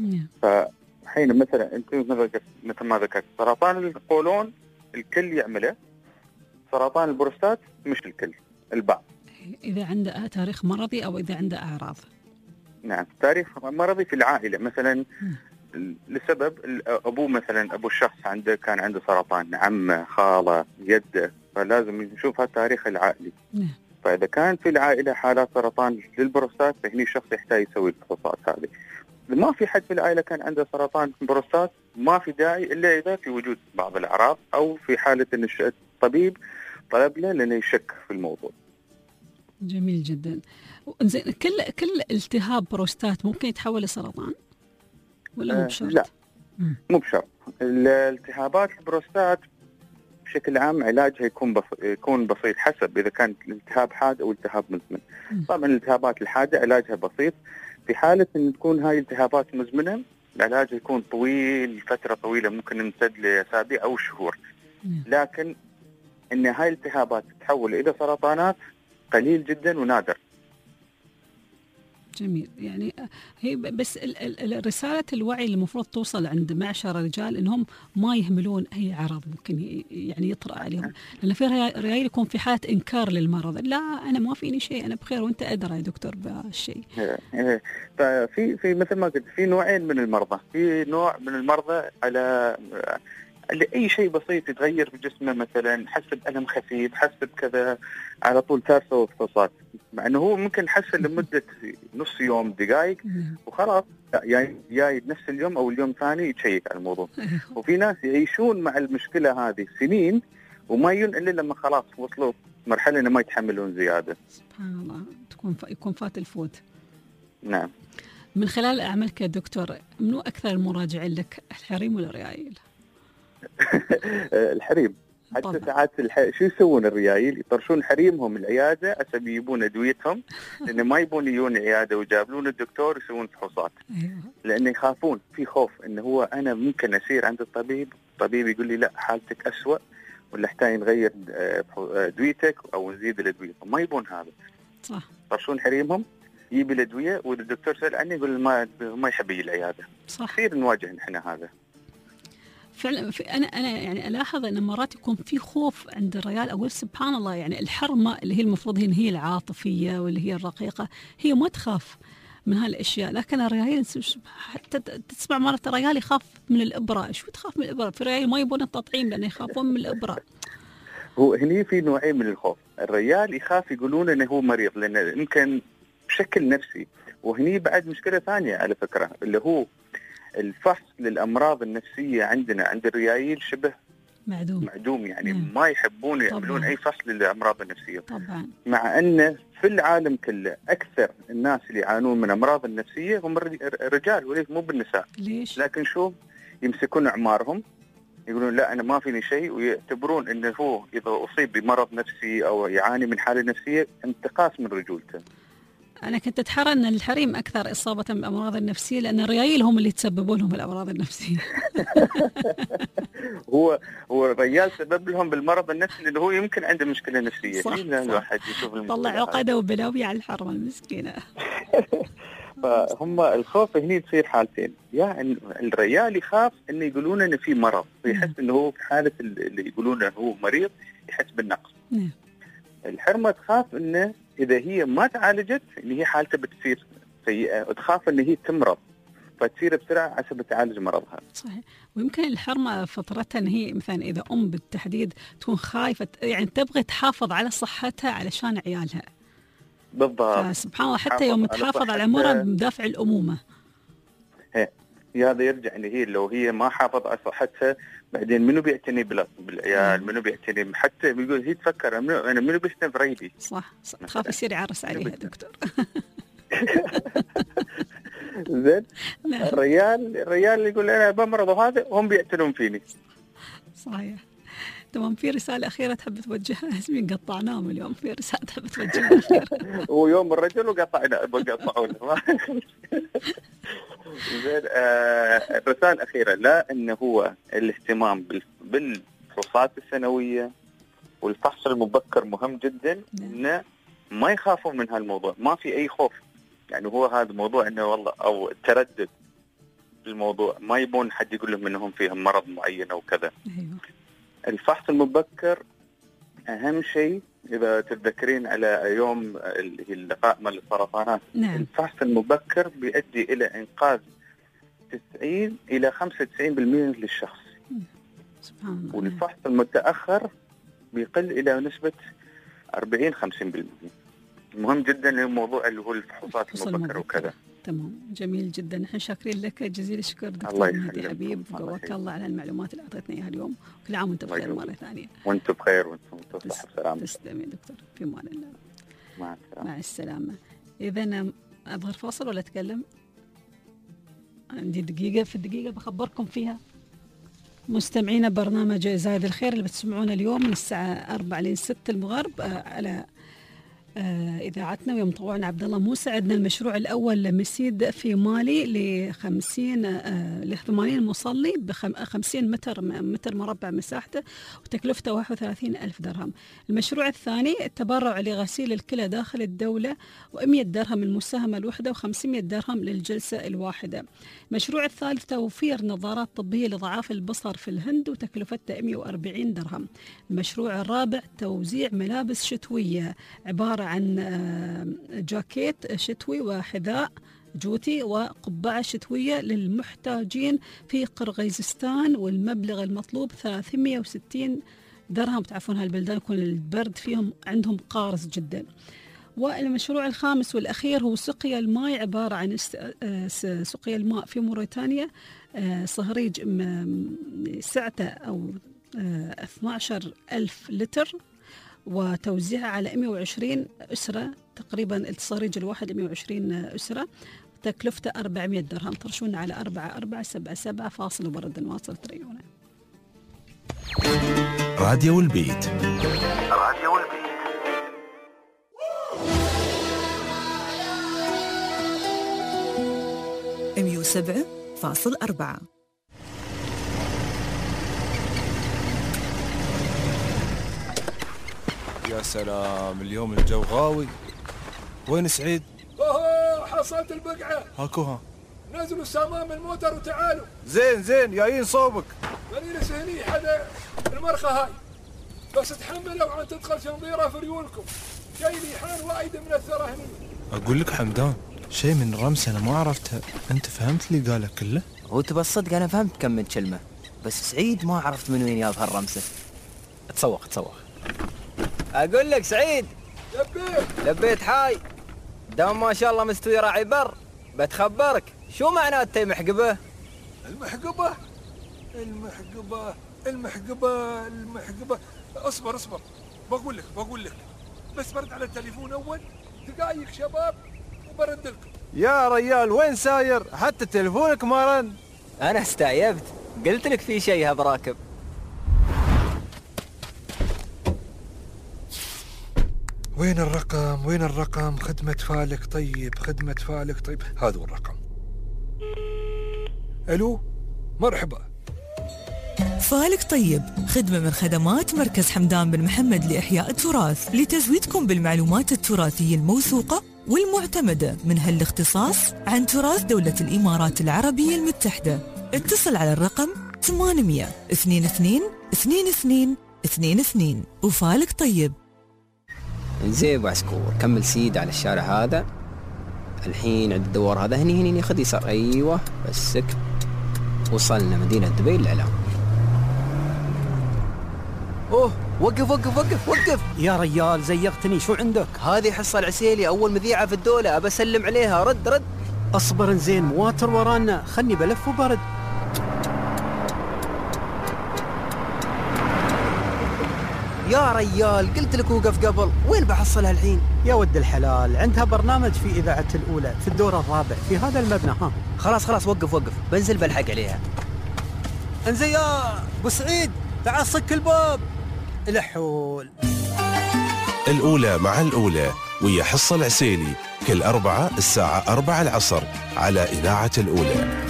فحين مثلا أنت مثل ما ذكرت سرطان القولون الكل يعمله، سرطان البروستات مش الكل، البعض. إذا عنده تاريخ مرضي أو إذا عنده أعراض. نعم، تاريخ مرضي في العائلة مثلا م. لسبب أبوه مثلا أبو الشخص عنده كان عنده سرطان، عمه، خاله، يده، فلازم نشوف هالتاريخ العائلي. م. فإذا كان في العائلة حالات سرطان للبروستات فهني الشخص يحتاج يسوي الفحوصات هذه. إذا ما في حد في العائلة كان عنده سرطان بروستات ما في داعي إلا إذا في وجود بعض الأعراض أو في حالة أن الطبيب طلب له لأنه يشك في الموضوع. جميل جدا. زين، كل كل التهاب بروستات ممكن يتحول لسرطان ولا مو بشرط؟ آه لا مم. مو بشرط. الالتهابات البروستات بشكل عام علاجها يكون بس... يكون بسيط حسب إذا كان الالتهاب حاد أو التهاب مزمن. مم. طبعا الالتهابات الحادة علاجها بسيط. في حالة أن تكون هاي التهابات مزمنة العلاج يكون طويل، فترة طويلة ممكن يمتد لأسابيع أو شهور. مم. لكن أن هاي الالتهابات تتحول إلى سرطانات قليل جدا ونادر. جميل. يعني هي بس رسالة الوعي اللي المفروض توصل عند معشر الرجال انهم ما يهملون اي عرض ممكن يعني يطرأ عليهم، لان في رجال يكون في حالة انكار للمرض، لا انا ما فيني شيء انا بخير وانت ادرى يا دكتور بهالشيء. في في مثل ما قلت في نوعين من المرضى، في نوع من المرضى على اللي اي شيء بسيط يتغير في جسمه، مثلا حس بألم خفيف، حس بكذا، على طول تاسه فحوصات، مع انه هو ممكن حس لمده نص يوم دقائق وخلاص يعني جاي نفس اليوم او اليوم ثاني يتشيك على الموضوع. وفي ناس يعيشون مع المشكله هذه سنين وما يجون الا لما خلاص وصلوا مرحله انه ما يتحملون زياده. سبحان الله، تكون يكون فات الفوت. نعم. من خلال اعمالك يا دكتور، منو اكثر المراجعين لك، الحريم ولا الريايل؟ الحريم. حتى ساعات الح... شو يسوون الريايل؟ يطرشون حريمهم العياده عشان يجيبون ادويتهم، لان ما يبون يجون عياده ويجابلون الدكتور يسوون فحوصات، لان يخافون، في خوف انه هو انا ممكن اسير عند الطبيب، الطبيب يقول لي لا حالتك اسوأ ولا احتاج نغير ادويتك او نزيد الادويه، ما يبون هذا. صح. يطرشون حريمهم، يجيب الادويه والدكتور سأل عني يقول ما ما يحب يجي العياده. صح. كثير نواجه نحن هذا. فعلا. انا انا يعني الاحظ ان مرات يكون في خوف عند الرجال، اقول سبحان الله، يعني الحرمه اللي هي المفروض هي العاطفيه واللي هي الرقيقه هي ما تخاف من هالاشياء، لكن الرجال حتى تسمع مرات الرجال يخاف من الابره. شو تخاف من الابره؟ في رجال ما يبون التطعيم لانه يخافون من الابره. هو هني في نوعين من الخوف، الرجال يخاف يقولون انه هو مريض لانه يمكن بشكل نفسي، وهني بعد مشكله ثانيه على فكره اللي هو الفحص للأمراض النفسية عندنا عند الريايل شبه معدوم, معدوم يعني مم. ما يحبون يعملون أي فحص للأمراض النفسية طبعا. مع أن في العالم كله أكثر الناس اللي يعانون من أمراض النفسية هم الرجال وليس مو بالنساء. ليش؟ لكن شو يمسكون أعمارهم يقولون لا أنا ما فيني شيء، ويعتبرون أنه هو إذا أصيب بمرض نفسي أو يعاني من حالة نفسية انتقاص من رجولته. أنا كنت أتحرى أن الحريم أكثر إصابة بالأمراض النفسية، لأن الريايل هم اللي يتسببوا لهم بالأمراض النفسية. هو هو الرجال سبب لهم بالمرض النفسي لأنه هو يمكن عنده مشكلة نفسية. صح. الواحد يشوف طلع عقده وبلاوي على الحرمة المسكينة. فهم الخوف هني تصير حالتين، يا يعني الرجال يخاف إنه يقولون إنه في مرض، ويحس إنه هو في حالة اللي يقولون إنه هو مريض يحس بالنقص. نعم. الحرمة تخاف إنه إذا هي ما تعالجت إن هي حالتها بتصير سيئة، وتخاف إن هي تمرض فتصير بسرعة عشان تعالج مرضها. صحيح. ويمكن الحرمة فطرتها إن هي مثلا إذا أم بالتحديد تكون خايفة، يعني تبغى تحافظ على صحتها علشان عيالها. بالضبط. سبحان الله، حتى يوم تحافظ على أمورها بدافع الأمومة. هي هذا يرجع إن هي لو هي ما حافظ على صحتها بعدين منو بيعتني بالعيال، منو بيعتني، حتى بيقول هي تفكر أنا منو بيشتغل بريدي. صح. تخاف يصير يعرس عليها دكتور. زين. الرجال الرجال يقول أنا بمرض وهذا هم بيعتنون فيني. صحيح. تمام. في رسالة أخيرة تحب توجهها؟ اسمين قطعناهم اليوم، في رسالة تحب توجهها أخيرة؟ هو يوم الرجل وقطعنا بقطعونا. زين. آه الرسالة الأخيرة لا إنه هو الاهتمام بالفحوصات السنوية والفحص المبكر مهم جدا، إنه ما يخافون من هالموضوع، ما في أي خوف، يعني هو هذا الموضوع إنه والله أو التردد بالموضوع، ما يبون حد يقول لهم إنهم فيهم مرض معين أو كذا. أيوة. الفحص المبكر أهم شيء. إذا تتذكرين على يوم اللقاء مال السرطانات، نعم. الفحص المبكر بيؤدي إلى إنقاذ تسعين إلى خمسة وتسعين بالمئة للشخص. سبحان الله. والفحص المتأخر بيقل إلى نسبة أربعين خمسين بالمئة. مهم جدا الموضوع اللي هو الفحوصات المبكرة وكذا. تمام. جميل جدا. نحن شاكرين لك جزيل الشكر دكتور مهدي حبيب، قواك الله على المعلومات اللي أعطيتنا إياها اليوم، وكل عام وأنت بخير مرة ثانية. وأنت بخير وأنتم تصبحوا بسلامة. تسلمي دكتور، في أمان الله. مع السلامة. مع السلامة. إذا أظهر فاصل ولا أتكلم؟ عندي دقيقة، في الدقيقة بخبركم فيها مستمعينا برنامج زايد الخير اللي بتسمعونه اليوم من الساعة أربعة لين ستة المغرب على إذاعتنا ومطوعنا عبد الله موسى. عندنا المشروع الأول مسيد في مالي لخمسين ل ثمانين مصلي بخمسين متر متر مربع مساحته وتكلفته واحد وثلاثين ألف درهم. المشروع الثاني التبرع لغسيل الكلى داخل الدولة ومئة درهم المساهمة الوحدة وخمسمئة درهم للجلسة الواحدة. المشروع الثالث توفير نظارات طبية لضعاف البصر في الهند وتكلفتها مئة وأربعين درهم. المشروع الرابع توزيع ملابس شتوية عبارة عن جاكيت شتوي وحذاء جوتي وقبعة شتوية للمحتاجين في قرغيزستان، والمبلغ المطلوب ثلاثمئة وستين درهم. تعرفون هالبلدان يكون البرد فيهم عندهم قارس جدا. والمشروع الخامس والأخير هو سقيا الماء، عبارة عن سقيا الماء في موريتانيا، صهريج سعته أو اثني عشر ألف لتر وتوزيعها على مئة وعشرين أسرة، تقريبا الصهريج الواحد مئة وعشرين أسرة، تكلفته أربعمئة درهم. ترشون على أربعة أربعة سبعة سبعة فاصل وبرد واصل تريونه. راديو البيت. راديو البيت. مئة وسبعة فاصل أربعة. يا سلام، اليوم الجو غاوي. وين سعيد؟ اوه حصلت البقعة. هاكوها. نزلوا السامام الموتر وتعالوا. زين زين جايين صوبك. بنيلس هني حدا المرخة هاي، بس تحملوا عن تدخل شنظيرة في ريولكم. جاي لي حان وايد من الثرى هني. اقول لك حمدان، شيء من رمس انا ما عرفتها، انت فهمت اللي قاله كله؟ هو تبى الصدق انا فهمت كم من كلمة، بس سعيد ما عرفت من وين جاب هالرمسة. تسوق تسوق. اقول لك سعيد لبيت لبيت حاي دام ما شاء الله مستوي راعي بر. بتخبرك شو معناته المحقبة؟ المحقبة المحقبة المحقبة المحقبة اصبر اصبر بقول لك بقول لك بس برد على التليفون اول دقايق شباب وبرد لكم. يا ريال وين ساير؟ حتى تليفونك ما رن. انا استعيبت، قلت لك في شيء براكب. وين الرقم وين الرقم؟ خدمة فالك طيب خدمة فالك طيب هذا هو الرقم. الو مرحبا. فالك طيب خدمة من خدمات مركز حمدان بن محمد لإحياء التراث، لتزويدكم بالمعلومات التراثية الموثوقة والمعتمدة من هالاختصاص عن تراث دولة الإمارات العربية المتحدة. اتصل على الرقم ثمانمئة اثنين اثنين اثنين اثنين اثنين اثنين. وفالك طيب. زين ابو عسكور، كمل سيد على الشارع هذا الحين عند الدوار هذا، هني هني خذ يسار. ايوه بسك، وصلنا مدينة دبي للإعلام. اوه وقف وقف وقف وقف يا ريال زيغتني، شو عندك؟ هذه حصة العسيلي أول مذيعة في الدولة، أبى أسلم عليها. رد رد. أصبر زين، مواتر ورانا، خلني بلف وبرد. يا ريال قلت لك وقف قبل، وين بحصلها الحين؟ يا ود الحلال، عندها برنامج في إذاعة الأولى في الدور الرابع في هذا المبنى. ها خلاص خلاص وقف وقف، بنزل بلحق عليها. انزين يا ابو سعيد، تعال صك الباب. الحول الأولى مع الأولى ويا حصة العسيلي كل أربعة الساعة أربعة العصر على إذاعة الأولى.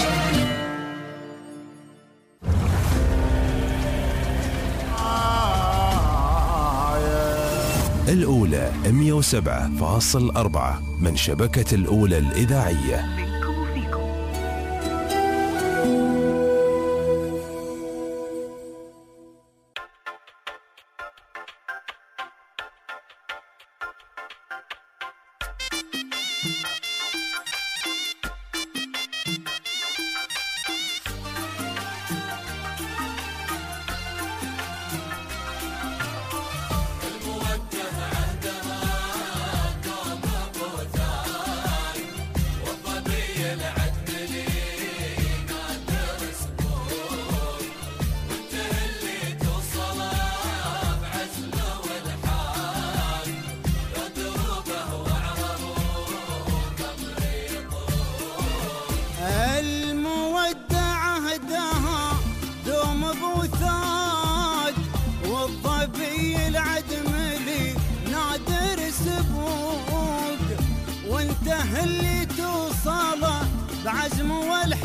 الأولى مئة وسبعة فاصل أربعة من شبكة الأولى الإذاعية. عندها قوم ابو ثاني والضبيب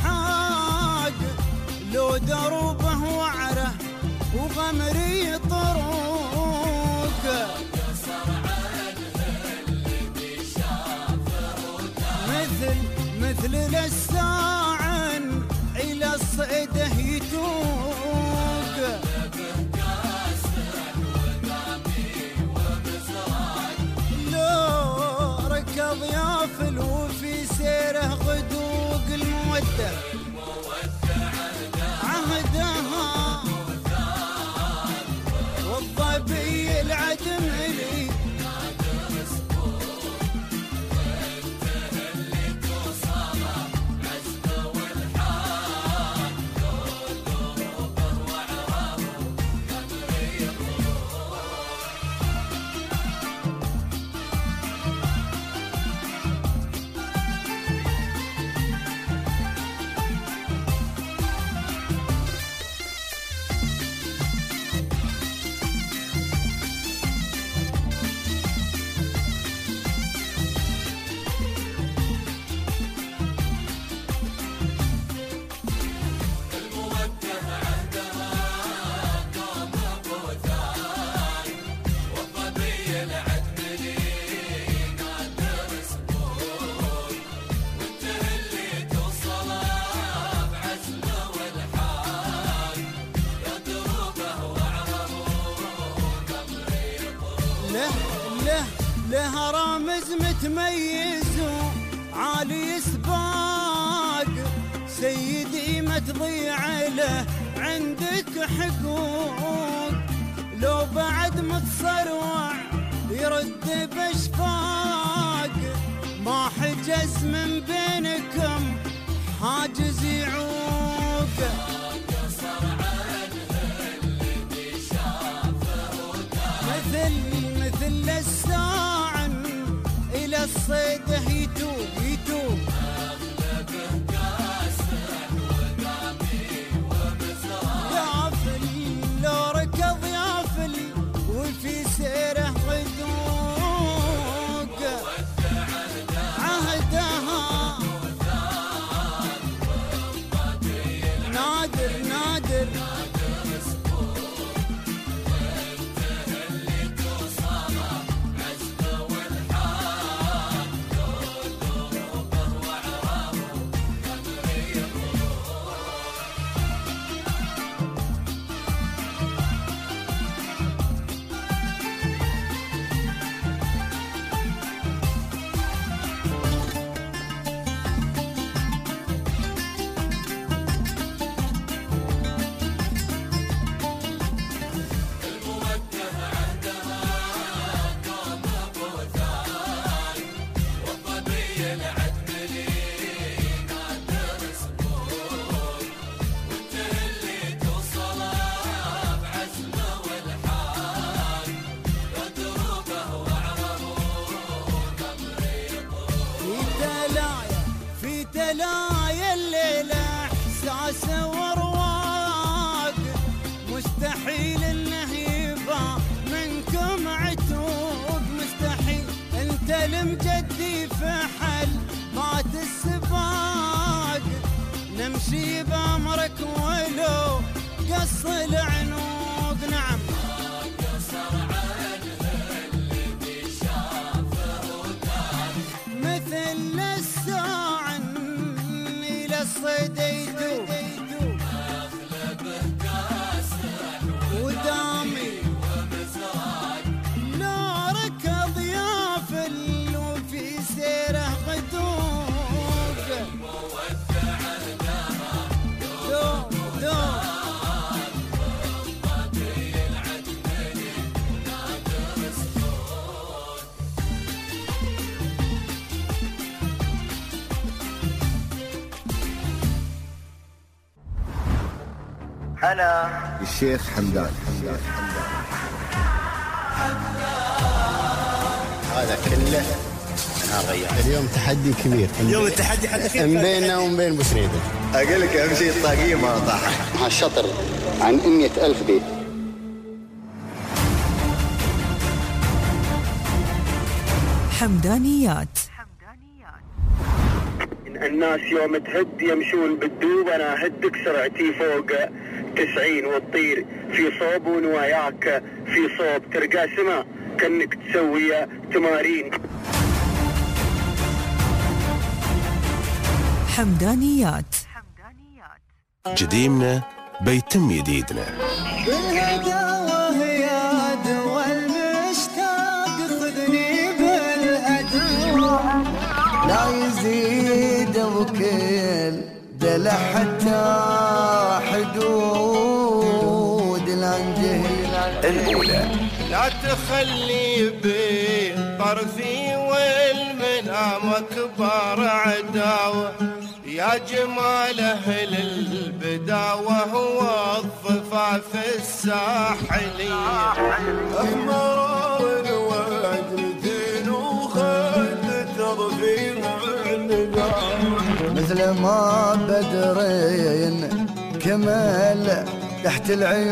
الحاق لو دروبه وعره وغمري طروق مثل مثل للساعن إلى الصيده يتوق لو ركض يافل وفي سيره غدوق المودة عهدها والظبي العدم لي لها رامز متميز وعالي سباق سيدي ما تضيع له عندك حقوق لو بعد متصروع يرد بشفاق ما حجز من بينكم حاجز يعوق مثل مثل الساعن إلى الصيده يتوب يتوب يافل لو ركض يافل وفي سيره غدوق عهدها نادر نادر تلايا الليلة احساس ورواق مستحيل انه يبقى منكم عتوق مستحيل انت المجدي في حل مات السباق نمشي بامرك ولو قص العنوق نعم مثل الساعن إلى الصيد يدوب ودامي نارك ضيافل وفي سيره غدوق دوب دوب أنا الشيخ حمدان. هذا كله نهار غيار. اليوم تحدي كبير. اليوم التحدي حد أخير من بيننا ومن بين بسريدة. أقول لك أهم شيء الطاقية ما طاحت. مع الشطر عن مئة ألف بيت. حمدانيات. من الناس يوم تهد يمشون بالدوب، انا هدك سرعتي فوق تسعين وتطير في صوب ونواياك في صوب، ترقى سما كأنك تسوي تمارين. حمدانيات جديمنا بيتم جديدنا. بالهداوة يا دوا المشتاق خذني بالهدوء، لا يزيد وكل دلع حتى حدود الانجيل الأولى. لا تخلي بين طرفي والمنام كبار عداوة، يا جمال أهل البداوة هو الضفاف الساحلية، أحمر وعدتين وخد ترفيع النقاوة، مثل ما بدرين كمل تحت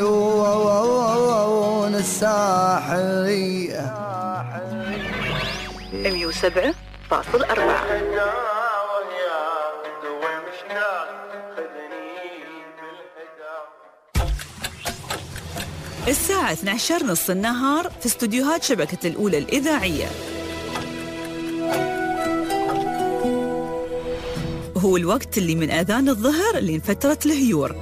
العيون الساحرية. مية وسبعة فاصل أربعة. الساعة اثني عشر نص النهار في استوديوهات شبكة الأولى الإذاعية. هو الوقت اللي من آذان الظهر لين فترة الهيور.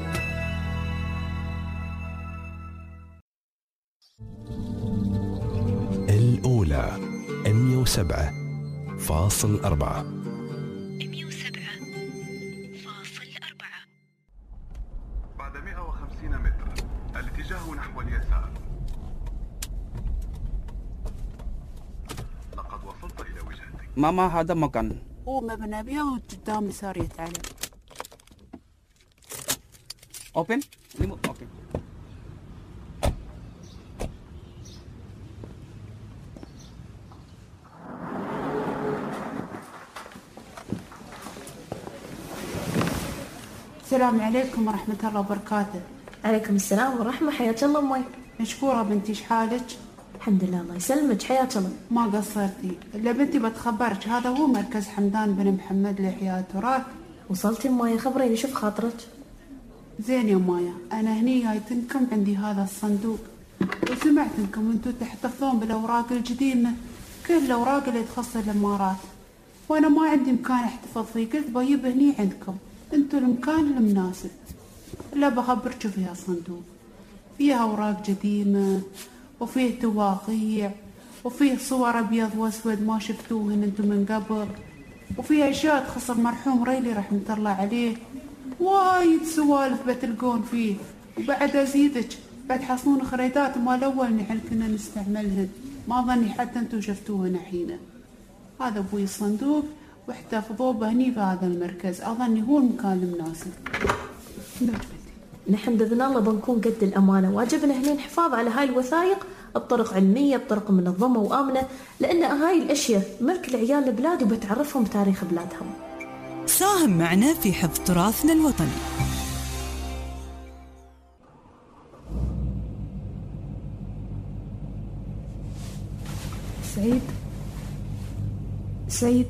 الأولى مية وسبعة فاصل أربعة. مية وسبعة فاصل أربعة. بعد مئة وخمسين متر الاتجاه نحو اليسار. لقد وصلت إلى وجهتك. ماما هذا مكان. هو مبنى بيه وقدام يسار يتعلم. اوبن ريموت. اوكي. السلام عليكم ورحمة الله وبركاته. عليكم السلام ورحمة. حياك الله أمي. مشكورة بنتي، شحالك؟ الحمد لله الله يسلمك. حياك الله. ما قصرتي. إلا بنتي بتخبرك هذا هو مركز حمدان بن محمد لإحياء التراث. وصلتي أمي؟ خبريني شوف خاطرك. زين يا مايا، أنا هني جايتنكم عندي هذا الصندوق، وسمعت انكم انتم تحتفظون بالأوراق القديمة، كل الأوراق اللي تخص الإمارات، وأنا ما عندي مكان احتفظ فيه، قلت بجيب هني عندكم، انتم المكان المناسب. لا بخبرك فيها صندوق، فيها أوراق قديمة وفيه تواقيع وفيه صور أبيض وأسود ما شفتوهن انتم من قبل، وفيها أشياء تخص المرحوم ريلي رحمة الله عليه، وايد سوالف بتلقون فيه. وبعد أزيدك بتحصلون خريطات مال أول نحن كنا نستعملهن، ما ظني حتى انتم شفتوهن حينه. هذا أبوي الصندوق واحتفظوه بهني في هذا المركز، أظني هو المكان المناسب. نحن بإذن الله بنكون قد الأمانة، واجبنا هنا الحفاظ على هاي الوثائق بطرق علمية بطرق منظمة وآمنة، لأن هاي الأشياء ملك العيال البلاد وبتعرفهم تاريخ بلادهم. ساهم معنا في حفظ تراثنا الوطني. سعيد سعيد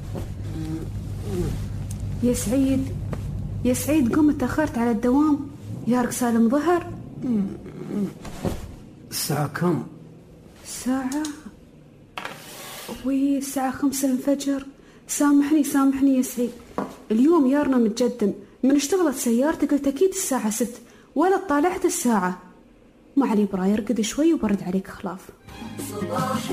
يا سعيد يا سعيد قم، تأخرت على الدوام. يارك سالم ظهر. الساعة كم؟ الساعة وي الساعة خمسة الفجر. سامحني سامحني يا سعيد، اليوم يارنا متجدم، من اشتغلت سيارتي قلت أكيد الساعة ست ولا طالعت الساعة. ما علي براي ارقد شوي وبرد عليك خلاف. صباح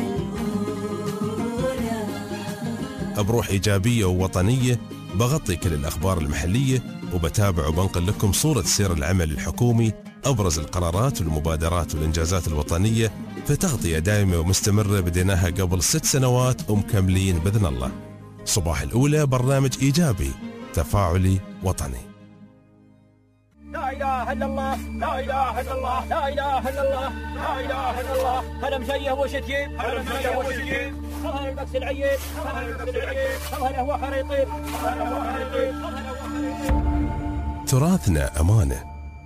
بروح إيجابية ووطنية بغطي كل الأخبار المحلية، وبتابع وبنقل لكم صورة سير العمل الحكومي، أبرز القرارات والمبادرات والإنجازات الوطنية، في تغطية دائمة ومستمرة بديناها قبل ست سنوات ومكملين بإذن الله. صباح الأولى برنامج إيجابي تفاعلي وطني. لا إله إلا الله، لا إله إلا الله، لا إله إلا الله، لا إله إلا الله. هلا مشيه وشتيب، هلا مشيه وشتيب، خلها المكس العيد، خلها المكس العيد، خلها هو حريطين، خلها هو حريطين، خلها هو حريطين. تراثنا أمانة.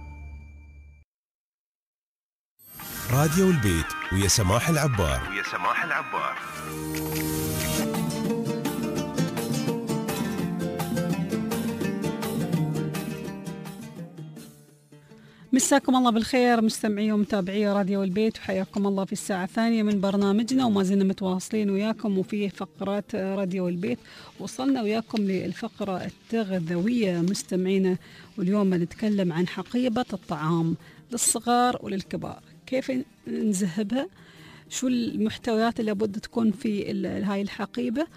راديو البيت ويا سماح العبار، ويا سماح العبار. مساكم الله بالخير مستمعي ومتابعي راديو البيت، وحياكم الله في الساعة الثانية من برنامجنا، وما زلنا متواصلين وياكم وفي فقرات راديو البيت. وصلنا وياكم للفقرة التغذوية مستمعينا، واليوم نتكلم عن حقيبة الطعام للصغار وللكبار، كيف نذهبها، شو المحتويات اللي لابد تكون في هاي الحقيبة،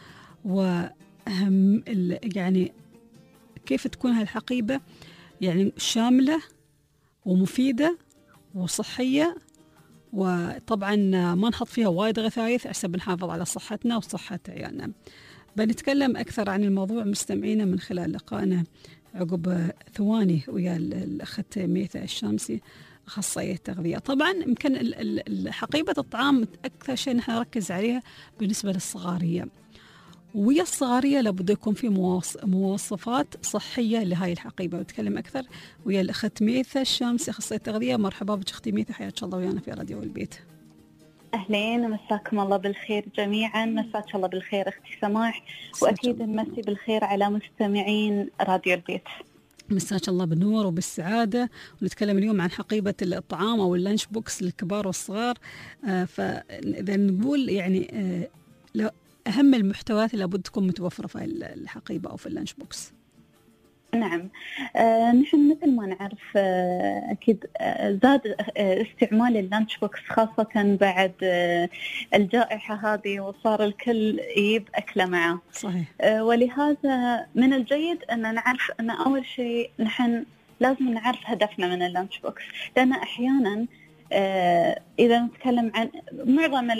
وأهم يعني كيف تكون هاي الحقيبة يعني شاملة ومفيدة وصحية، وطبعا ما نحط فيها وايد غثايث عشان بنحافظ على صحتنا وصحة عيالنا. بنتكلم أكثر عن الموضوع مستمعينا من خلال لقائنا عقب ثواني ويا الأخت ميثا الشامسي أخصائية التغذية. طبعا يمكن حقيبة الطعام أكثر شيء نحن نركز عليها بالنسبة للصغارية، ويا الصغارية لابد يكون في مواصفات صحية لهاي الحقيبة. بتكلم أكثر ويا الأخت ميثا الشامسي أخصائية التغذية. مرحبا بك أختي ميثا، حياك الله ويانا في راديو البيت. أهلين ومساكم الله بالخير جميعا. مساك الله بالخير أختي سماح، وأكيد نمسي بالخير على مستمعين راديو البيت. مساك الله بالنور وبالسعادة. ونتكلم اليوم عن حقيبة الطعام أو اللانش بوكس للكبار والصغار. آه فإذا نقول يعني آه لو أهم المحتويات اللي لابد تكون متوفرة في الحقيبة أو في اللانش بوكس. نعم، آه نحن مثل ما نعرف آه أكيد آه زاد آه استعمال اللانش بوكس خاصة بعد آه الجائحة هذه، وصار الكل يجيب أكله معه. صحيح. آه ولهذا من الجيد أن نعرف أن أول شيء نحن لازم نعرف هدفنا من اللانش بوكس، لأن أحيانا آه إذا نتكلم عن معظم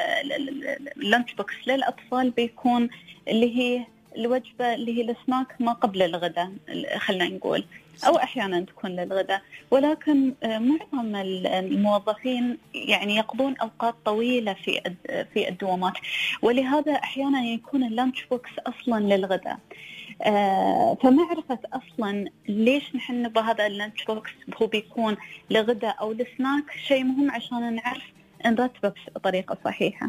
اللانش بوكس للأطفال بيكون اللي هي الوجبة اللي هي السناك ما قبل الغداء خلنا نقول، أو أحيانا تكون للغداء، ولكن آه معظم الموظفين يعني يقضون أوقات طويلة في في الدوامات، ولهذا أحيانا يكون اللانش بوكس أصلا للغداء. آه فمعرفة أصلا ليش نحن نبغى هذا اللانش بوكس هو بيكون لغداء أو لسناك شيء مهم عشان نعرف نرتبه بطريقة صحيحة.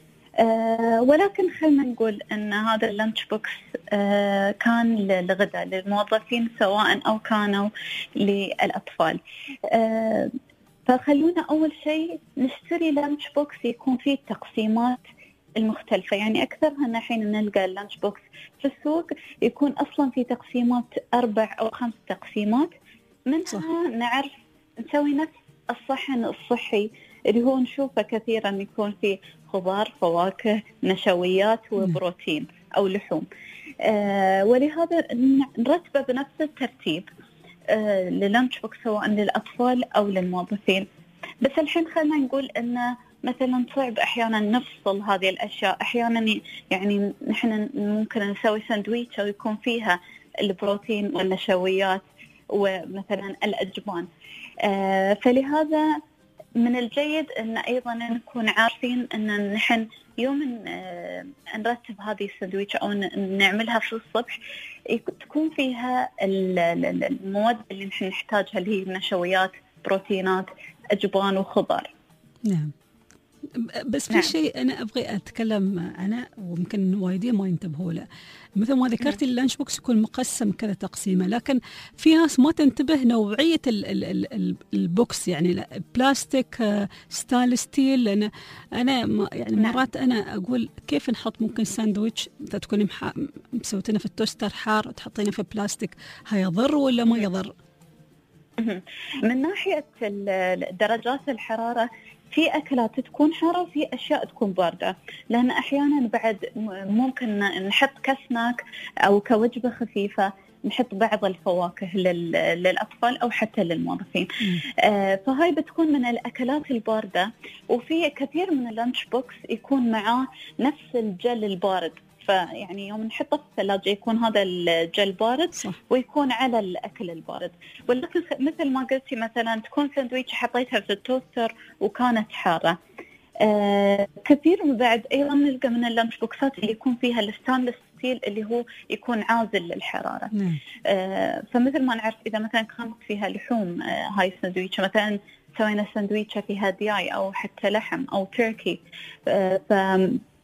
آه ولكن خلنا نقول أن هذا اللانش بوكس آه كان للغداء للموظفين سواء أو كانوا للأطفال. آه فخلونا أول شيء نشتري لانش بوكس يكون فيه تقسيمات المختلفة، يعني أكثرها نحين نلقى اللانش بوكس في السوق يكون أصلا في تقسيمات أربع أو خمس تقسيمات، منها صح. نعرف نسوي نفس الصحن الصحي اللي هو نشوفه كثيرا يكون فيه خضار، فواكه، نشويات وبروتين أو لحوم. آه ولهذا نرتبه بنفس الترتيب آه للانش بوكس سواء للأطفال أو للموظفين. بس الحين خلنا نقول أن مثلا صعب أحيانا نفصل هذه الأشياء، أحيانا يعني نحن ممكن نسوي ساندويتش ويكون فيها البروتين والنشويات ومثلا الأجبان. آه فلهذا من الجيد أن أيضا نكون عارفين أن نحن يوم نرتب هذه الساندويتش أو نعملها في الصبح تكون فيها المواد اللي نحن نحتاجها اللي هي النشويات، بروتينات، أجبان وخضار. نعم. بس في نعم. شيء أنا أبغي أتكلم عنه وممكن وايدين ما ينتبهوا له، مثل ما ذكرتي اللانش بوكس يكون مقسم كذا تقسيمه، لكن في ناس ما تنتبه نوعية ال ال ال البوكس، يعني بلاستيك، ستانلس ستيل. أنا أنا يعني نعم. مرات أنا أقول كيف نحط ممكن ساندويتش تكوني مسويتنا في التوستر حار وتحطينه في بلاستيك، هيضر ولا ما يضر؟ من ناحية درجات الحرارة في أكلات تكون حارة وفي أشياء تكون باردة، لأن أحيانا بعد ممكن نحط كسناك أو كوجبة خفيفة نحط بعض الفواكه للأطفال أو حتى للموظفين. آه فهاي بتكون من الأكلات الباردة. وفي كثير من اللانش بوكس يكون معاه نفس الجل البارد، فيعني يوم نحطه في الثلاجة يكون هذا الجل بارد صح. ويكون على الأكل البارد. ولكن مثل ما قلتي مثلا تكون ساندويتش حطيتها في التوستر وكانت حارة. آه كثير من بعد أيضا نلقى من اللانش بوكسات اللي يكون فيها الستانلس ستيل اللي هو يكون عازل للحرارة. آه فمثل ما نعرف إذا مثلا كانت فيها لحوم، آه هاي الساندويتش مثلا سوينا ساندويتشة فيها دياي أو حتى لحم أو تركي، آه ف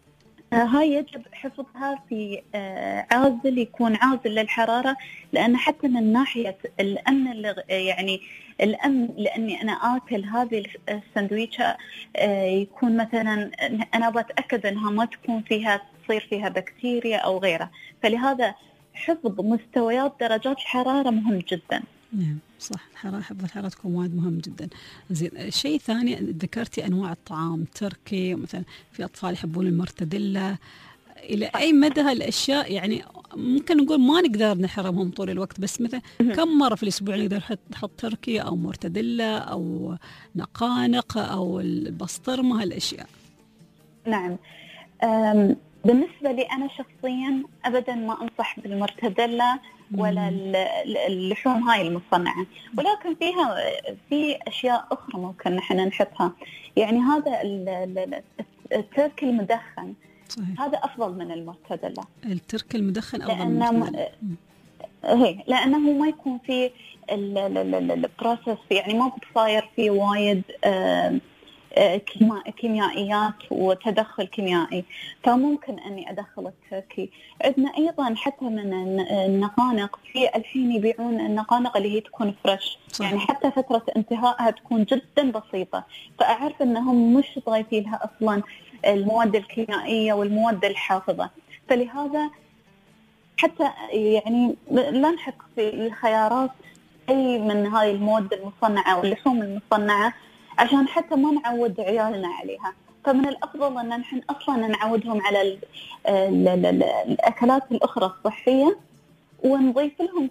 هاي يجب حفظها في عازل يكون عازل للحرارة، لأن حتى من ناحية الأمن يعني الأمن لأني أنا آكل هذه السندويشة يكون مثلا أنا بتأكد أنها ما تكون فيها تصير فيها بكتيريا أو غيرها، فلهذا حفظ مستويات درجات الحرارة مهم جدا. نعم صح، الحرارة حفظ الحرارة تكون وايد مهم جدا. زين، شيء ثاني ذكرتي أنواع الطعام تركي، مثلا في أطفال يحبون المرتديلا، إلى أي مدى هالأشياء يعني ممكن نقول ما نقدر نحرمهم طول الوقت، بس مثلا كم مرة في الأسبوع نقدر نحط تركي أو مرتديلا أو نقانق أو البسطرمة هالأشياء؟ نعم، بالنسبة لي أنا شخصيا أبدا ما أنصح بالمرتديلا ولا اللحوم هاي المصنعة، ولكن فيها في أشياء أخرى ممكن نحن نحطها. يعني هذا التركي المدخن صحيح. هذا أفضل من المرتديلا. التركي المدخن أفضل من المرتديلا هي لأنه ما يكون فيه البروسيس، يعني ما بتصاير فيه وايد آه كيميائيات وتدخل كيميائي، فممكن أني أدخل التركي. عندنا أيضا حتى من النقانق، في الحين يبيعون النقانق اللي هي تكون فريش، يعني حتى فترة انتهائها تكون جدا بسيطة، فأعرف أنهم مش ضايفين لها أصلا المواد الكيميائية والمواد الحافظة، فلهذا حتى يعني لا نحط في الخيارات أي من هاي المواد المصنعة واللحوم المصنعة عشان حتى ما نعود عيالنا عليها. فمن الأفضل أن نحن أصلا نعودهم على ال ال ال الأكلات الأخرى الصحية، ونضيف لهم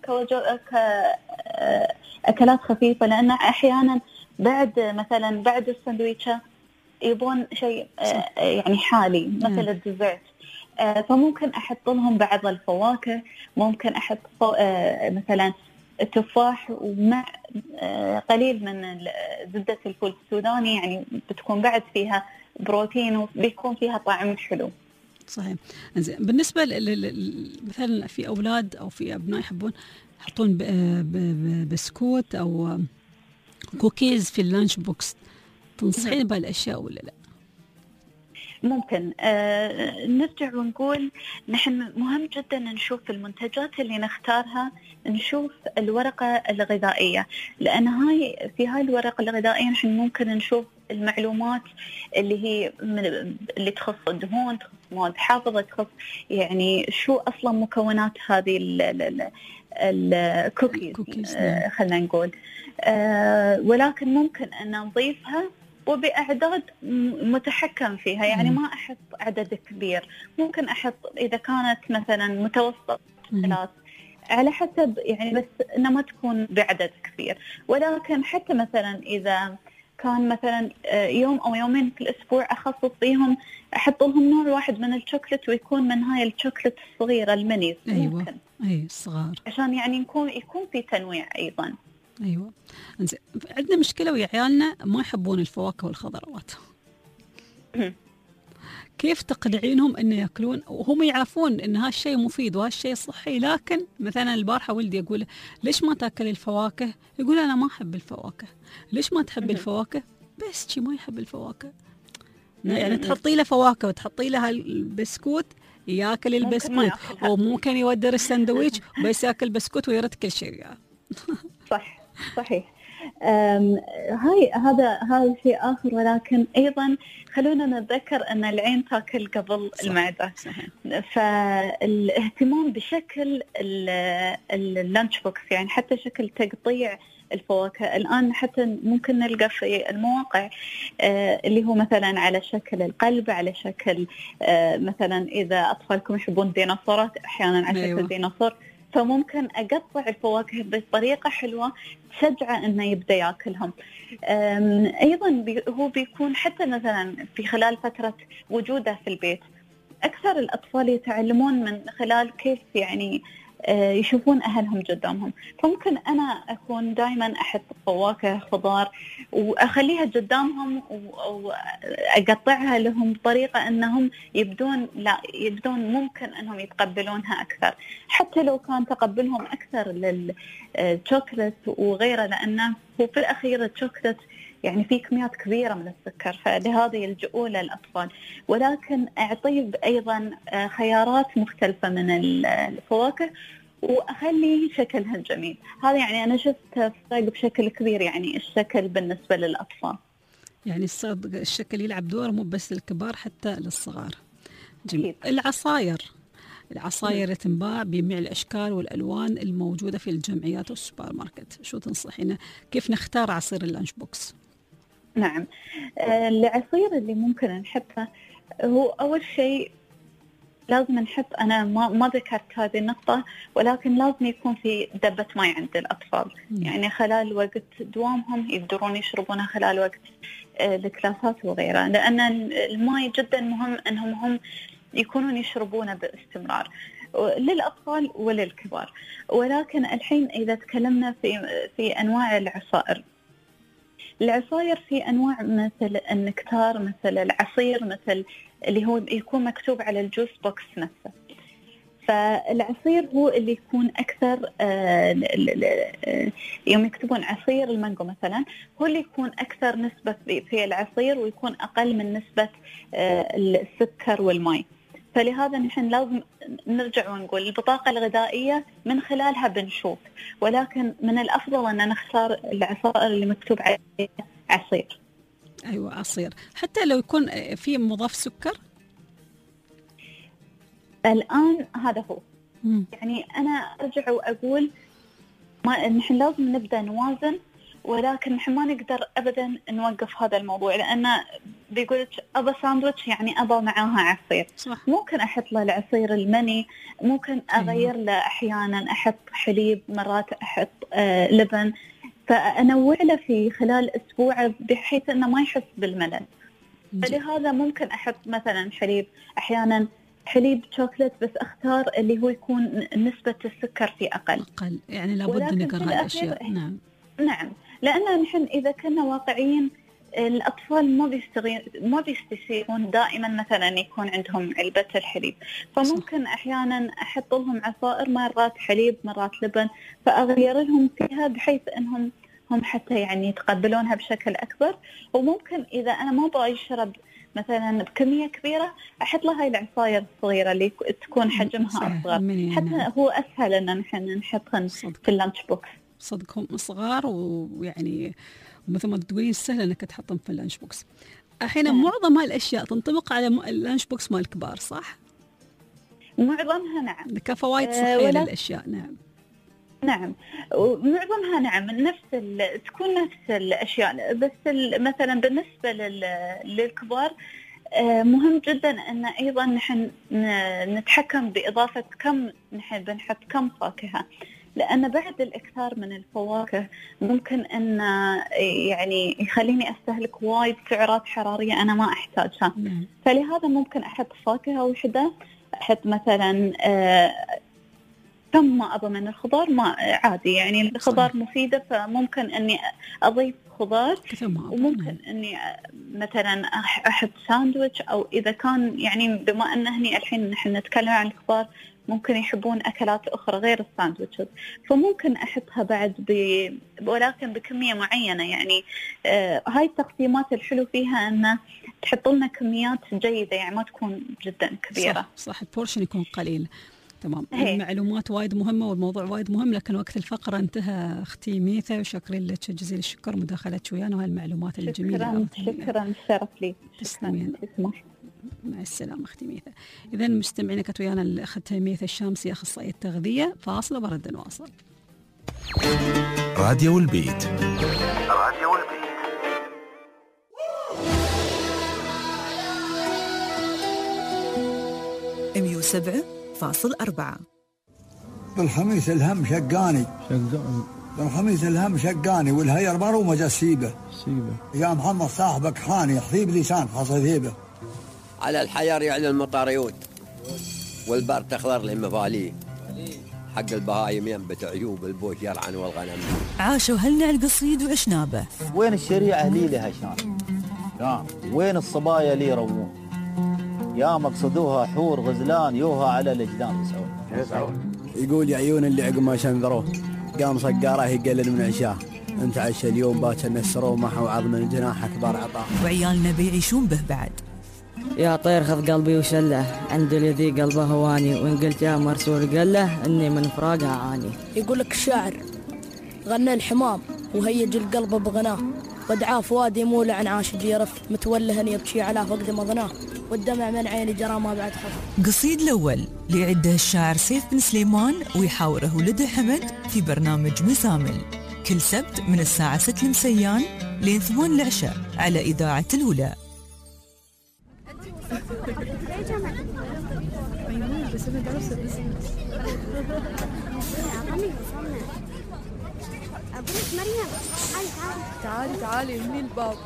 كأكلات خفيفة، لأن أحيانا بعد مثلا بعد السندويشة يبون شيء يعني حالي مثل الديزرت، فممكن أحط لهم بعض الفواكه، ممكن أحط مثلا التفاح ومع قليل من زبدة الفول السوداني، يعني بتكون بعد فيها بروتين وبيكون فيها طعم حلو. صحيح. زين، بالنسبة مثلا في أولاد أو في أبناء يحبون يحطون بسكوت أو كوكيز في اللانش بوكس، تنصحين بهالأشياء ولا لا؟ ممكن آه نرجع ونقول نحن مهم جدا نشوف المنتجات اللي نختارها، نشوف الورقة الغذائية، لأن هاي في هاي الورقة الغذائية نحن ممكن نشوف المعلومات اللي هي اللي تخص الدهون، تخص مواد حافظة، تخص يعني شو أصلا مكونات هذه الكوكيز آه خلنا نقول آه ولكن ممكن أن نضيفها وبأعداد متحكم فيها، يعني ما أحط عدد كبير، ممكن أحط إذا كانت مثلا متوسط ثلاث على حسب يعني، بس إنها ما تكون بعدد كبير. ولكن حتى مثلا إذا كان مثلا يوم أو يومين في الأسبوع أخصص فيهم، أحط لهم نوع واحد من الشوكولات ويكون من هاي الشوكولات الصغيرة المينيز. أيوة. ممكن أي الصغار، عشان يعني يكون يكون في تنويع أيضا. أيوة. إنزين، عندنا مشكلة ويا عيالنا ما يحبون الفواكه والخضروات. كيف تقنعينهم إنه يأكلون وهم يعرفون إن هالشيء مفيد وهالشيء صحي؟ لكن مثلا البارحة ولدي يقول ليش ما تأكل الفواكه؟ يقول أنا ما أحب الفواكه. ليش ما تحب الفواكه؟ بس شي ما يحب الفواكه. يعني تحطي له فواكه وتحطي له البسكوت ياكل البسكوت، وممكن يودر السندويش بس ياكل بسكوت ويرد كل شيء يعني. صح صحيح. هاي هذا هذا شيء آخر، ولكن أيضا خلونا نتذكر أن العين تأكل قبل صح. المعدة صحيح. فالاهتمام بشكل اللانش بوكس، يعني حتى شكل تقطيع الفواكه الآن حتى ممكن نلقى في المواقع اللي هو مثلا على شكل القلب، على شكل مثلا إذا أطفالكم يحبون ديناصورات أحيانا على شكل ديناصور، فممكن أقطع الفواكه بطريقة حلوة تشجع إنه يبدأ يأكلهم. أيضا بي هو بيكون حتى مثلا في خلال فترة وجوده في البيت، أكثر الأطفال يتعلمون من خلال كيف يعني يشوفون أهلهم قدامهم، فممكن أنا أكون دائما أحط فواكه خضار وأخليها قدامهم وأقطعها لهم بطريقة أنهم يبدون لا يبدون ممكن أنهم يتقبلونها أكثر، حتى لو كان تقبلهم أكثر للشوكولات وغيره، لأنه هو في الأخير الشوكولات يعني في كميات كبيرة من السكر، فلهذا يلجؤوا للأطفال. ولكن أعطيه أيضا خيارات مختلفة من الفواكه وأخلي شكلها جميل. هذا يعني أنا شفت فرق بشكل كبير، يعني الشكل بالنسبة للأطفال، يعني الصدق الشكل يلعب دور مو بس للكبار حتى للصغار. جميل. العصاير العصاير تنباع بجميع الأشكال والألوان الموجودة في الجمعيات والسوبر ماركت، شو تنصحينا كيف نختار عصير اللانش بوكس؟ نعم، العصير اللي ممكن نحطه هو أول شيء لازم نحط، أنا ما ما ذكرت هذه النقطة، ولكن لازم يكون في دبة ماء عند الأطفال، يعني خلال وقت دوامهم يقدرون يشربونها خلال وقت الكلاسات وغيرها، لأن الماء جدا مهم أنهم هم يكونون يشربونه باستمرار للأطفال وللكبار. ولكن الحين إذا تكلمنا في في أنواع العصائر، العصاير في أنواع مثل النكتار، مثل العصير، مثل اللي هو يكون مكتوب على الجوس بوكس نفسه. فالعصير هو اللي يكون أكثر آه يوم يكتبون عصير المانجو مثلا، هو اللي يكون أكثر نسبة في العصير ويكون أقل من نسبة آه السكر والماء. فلهذا نحن لازم نرجع ونقول البطاقة الغذائية من خلالها بنشوف، ولكن من الأفضل أن نختار العصائر اللي مكتوب عليها عصير. أيوة عصير، حتى لو يكون فيه مضاف سكر. الآن هذا هو. مم. يعني أنا أرجع وأقول ما نحن لازم نبدأ نوازن، ولكن نحن ما نقدر أبدا نوقف هذا الموضوع، لأن بيقول أبا ساندويتش يعني أبا معاها عصير. صح. ممكن أحط له العصير المني، ممكن أغير له أحيانا أحط حليب، مرات أحط آه لبن، فأنوع له في خلال أسبوع بحيث أنه ما يحس بالملل. فلهذا ممكن أحط مثلا حليب، أحيانا حليب شوكولات، بس أختار اللي هو يكون نسبة السكر فيه أقل أقل يعني لابد نقرأ هالأشياء. نعم نعم، لأن نحن إذا كنا واقعيين الأطفال ما بيستغي ما بيستسيغون دائما مثلا يكون عندهم علبة الحليب، فممكن صح. أحيانا أحط لهم عصائر، مرات حليب مرات لبن، فأغير لهم فيها بحيث أنهم هم حتى يعني يتقبلونها بشكل أكبر. وممكن إذا أنا ما أبغى يشرب مثلا بكمية كبيرة أحط لها هاي العصاير الصغيرة اللي تكون حجمها أصغر، حتى هو أسهل أن نحن نحطها في اللانش بوكس. صدقهم صغار ويعني مثل ما تقولين سهل انك تحطهم في اللانش بوكس. احيانا نعم. معظم هالاشياء تنطبق على اللانش بوكس مال الكبار صح؟ معظمها نعم، كفوائد صحيه ولا... للاشياء. نعم نعم معظمها نعم نفس تكون نفس الاشياء، بس مثلا بالنسبه لل... للكبار مهم جدا ان ايضا نحن نتحكم باضافه كم نحن بنحط كم فاكهه، لأن بعد الإكثار من الفواكه ممكن أن يعني يخليني أستهلك وايد سعرات حرارية أنا ما أحتاجها. مم. فلهذا ممكن أحط فاكهة وحدة، أحط مثلا كم ما أبغى من الخضار، ما عادي يعني الخضار صحيح. مفيدة، فممكن أني أضيف خضار، وممكن أني مثلا أحط ساندويتش، أو إذا كان يعني بما أن هني الحين نحن نتكلم عن الكبار ممكن يحبون أكلات أخرى غير الساندويتشز، فممكن أحطها بعد ب... ولكن بكمية معينة. يعني آه هاي التقسيمات الحلو فيها أن تحط لنا كميات جيدة، يعني ما تكون جدا كبيرة. صح, صح البورشن يكون قليل. تمام. المعلومات وايد مهمة والموضوع وايد مهم، لكن وقت الفقرة انتهى أختي ميثا، وشكرا لك جزيل الشكر مداخلتك ويانا وهالمعلومات الجميلة. شكرا شكرا شرف لي. تسلمين. مع السلامة أختي ميثا. إذا مستمعينا كانت ويانا الأختة ميثا الشامسي أخصائية التغذية. فاصل وبرد نواصل. راديو البيت. راديو البيت. مية وسبعة فاصل أربعة. بالخميس الهم شقاني شقاني بالخميس الهم شقاني والهير برو مجسيبه سيبه يا محمد صاحبك حاني حبيب لسان خصيبه على الحيار يعلى المطار يود والبار تخضر لي مفاليه حق البهايم ينبت عيوب البوش يرعن والغنم. عاشوا هلنا القصيد وعشنابه. وين الشريعة لي لها شان؟ يا وين الصبايا لي روون؟ يا مقصدوها حور غزلان يوها على الجدان يسعون. يقول يا عيون اللي عقب ما شنذروه قام صقاره يقلل من عشاه. انت عشا اليوم باكر نسروه محو عظم الجناح اكبر عطاه. وعيالنا بيعيشون به بعد. يا طير خذ قلبي وشله عند الذي قلبه هواني وان قلت يا مرسول قال له اني من فراقها عاني. يقول لك الشاعر غنى الحمام وهيج القلب بغناه ودعاه فؤادي مولع عن عاشق يرف متولها يبكي على فقد مضناه والدمع من عيني جرى ما بعد خف. قصيد الأول ليعده الشاعر سيف بن سليمان ويحاوره ولده حمد في برنامج مزامل كل سبت من الساعة ستة المسيان لين ثمان العشاء على إذاعة الأولى. تعالي تعالي هني الباب.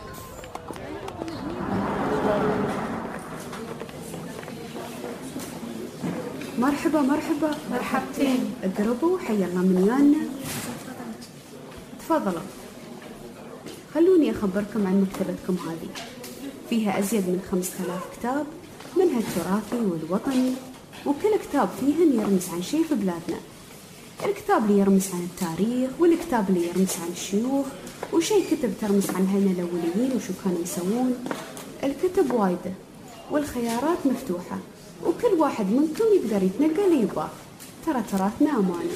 مرحبا مرحبا مرحبتين. اقربوا حي الله من يانا. تفضلوا. خلوني أخبركم عن مكتبتكم هذه. فيها أزيد من خمسة آلاف كتاب منها التراثي والوطني وكل كتاب فيهن يرمز عن شيء في بلادنا. الكتاب اللي يرمز عن التاريخ والكتاب اللي يرمز عن الشيوخ وشي كتب ترمز عن هنا الأوليين وشو كانوا يسوون. الكتب وايدة والخيارات مفتوحة وكل واحد منكم يقدر يتنقل اللي يبغاه. ترى تراثنا أمانة.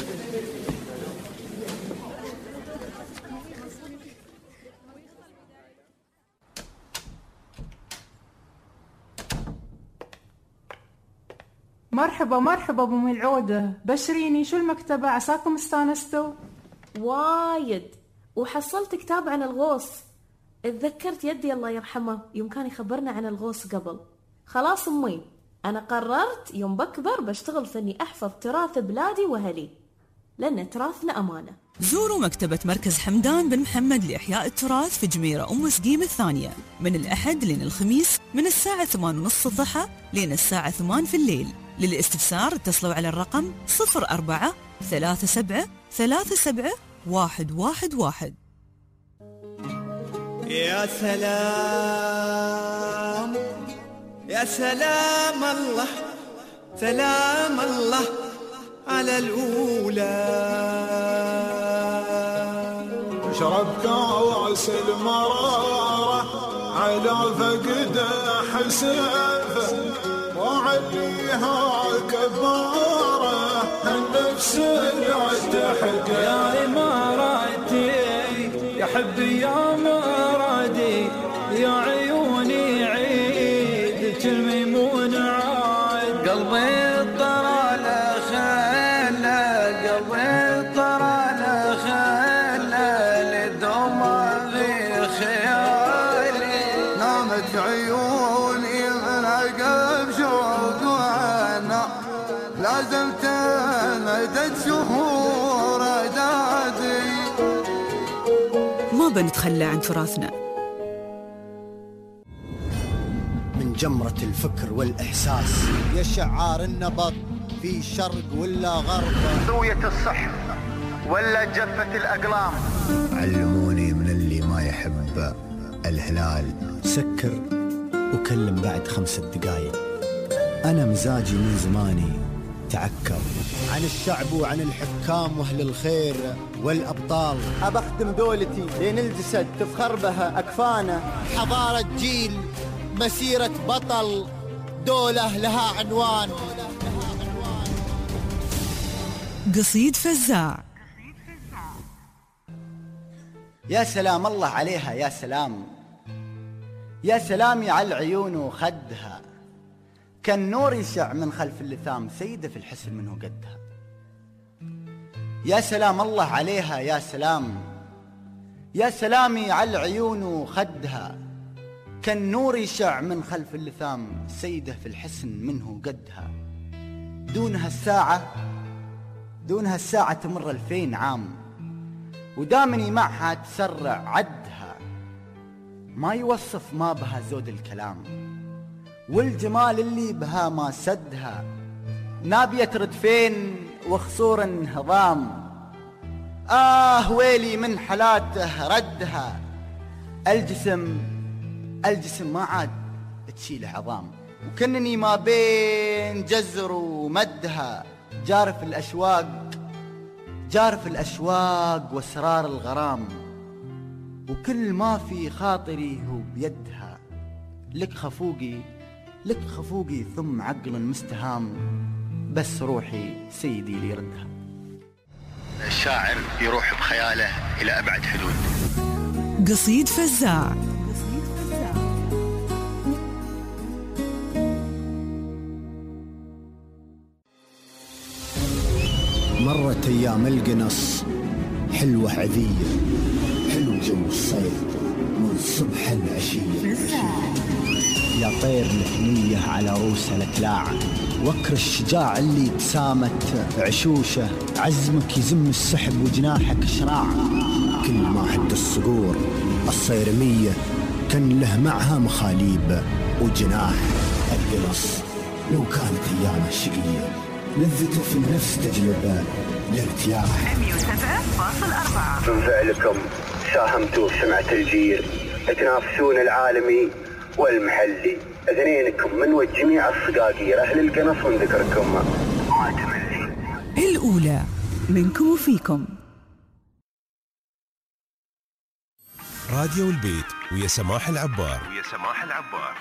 مرحبا مرحبا ابو العودة، بشريني شو المكتبة عساكم استانستوا؟ وايد. وحصلت كتاب عن الغوص. اتذكرت يدي الله يرحمه يوم كان يخبرنا عن الغوص قبل. خلاص امي انا قررت يوم بكبر بشتغل في اني احفظ تراث بلادي واهلي لان تراثنا امانه. زوروا مكتبة مركز حمدان بن محمد لإحياء التراث في جميرة أم سقيم الثانية من الأحد لين الخميس من الساعة ثمان ونص الضحى لين الساعة ثمان في الليل. للاستفسار اتصلوا على الرقم صفر أربعة ثلاثة سبعة ثلاثة سبعة واحد واحد واحد. يا سلام يا سلام الله سلام الله على الأولى. شرب كاس المرارة على فقد حسافة وعليها كبارة النفس تحت يا إماراتي يا حبي يا مرادي يا عيوني عيدك الميمون عاد قلبي طرى لخلا قلبي طرى لخلا لدوم في خيالي نامت عيوني من عقب شوق وانا لازم تمدد شهور دادي. ما بنتخلى عن تراثنا. من جمرة الفكر والإحساس يا شعار النبض في شرق ولا غرب زوية الصح ولا جفة الأقلام. علموني من اللي ما يحب الهلال سكر وكلم بعد خمسة دقايق. أنا مزاجي من زماني تعكر عن الشعب وعن الحكام واهل الخير والأبطال. أبخدم دولتي لين الجسد تفخر بها أكفانا. حضارة جيل مسيرة بطل دولة لها عنوان. قصيد فزاع. يا سلام الله عليها يا سلام يا سلامي على العيون وخدها كالنور يشع من خلف اللثام سيدة في الحسن منه قدها. يا سلام الله عليها يا سلام يا سلامي على العيون وخدها كالنور يشع من خلف اللثام سيدة في الحسن منه قدها. دونها الساعة دونها الساعة تمر ألفين عام ودامني معها تسرع عدها. ما يوصف ما بها زود الكلام والجمال اللي بها ما سدها. نابية ترد فين وخصور انهضام. آه ويلي من حالاته ردها، الجسم الجسم ما عاد تشيله عظام، وكنني ما بين جزر ومدها، جارف الأشواق جارف الأشواق واسرار الغرام، وكل ما في خاطري هو بيدها. لك خفوقي لك خفوقي ثم عقل مستهام، بس روحي سيدي لي ردها. الشاعر يروح بخياله إلى أبعد حدود. قصيد فزاع. مرت أيام القنص حلوة عذية، حلو جو الصيف من صبح العشية. يا طير الحنية على روس الأكلاع، وكر الشجاع اللي تسامت عشوشه، عزمك يزم السحب وجناحك شراع. كل ما هد الصقور الصيرمية كان له معها مخاليب وجناح. القنص لو كانت أيام الشقية لذته في النفس تجلب الارتياح. مية وسبعة فاصلة أربعة. من فعلكم ساهمتوا في سمعة الجير، تنافسون العالمي والمحلي. اثنينكم من وجميع الصقاقير أهل القنص من ذكركم ما تملي. الأولى منكم وفيكم. راديو البيت ويا سماح العبار. ويا سماح العبار.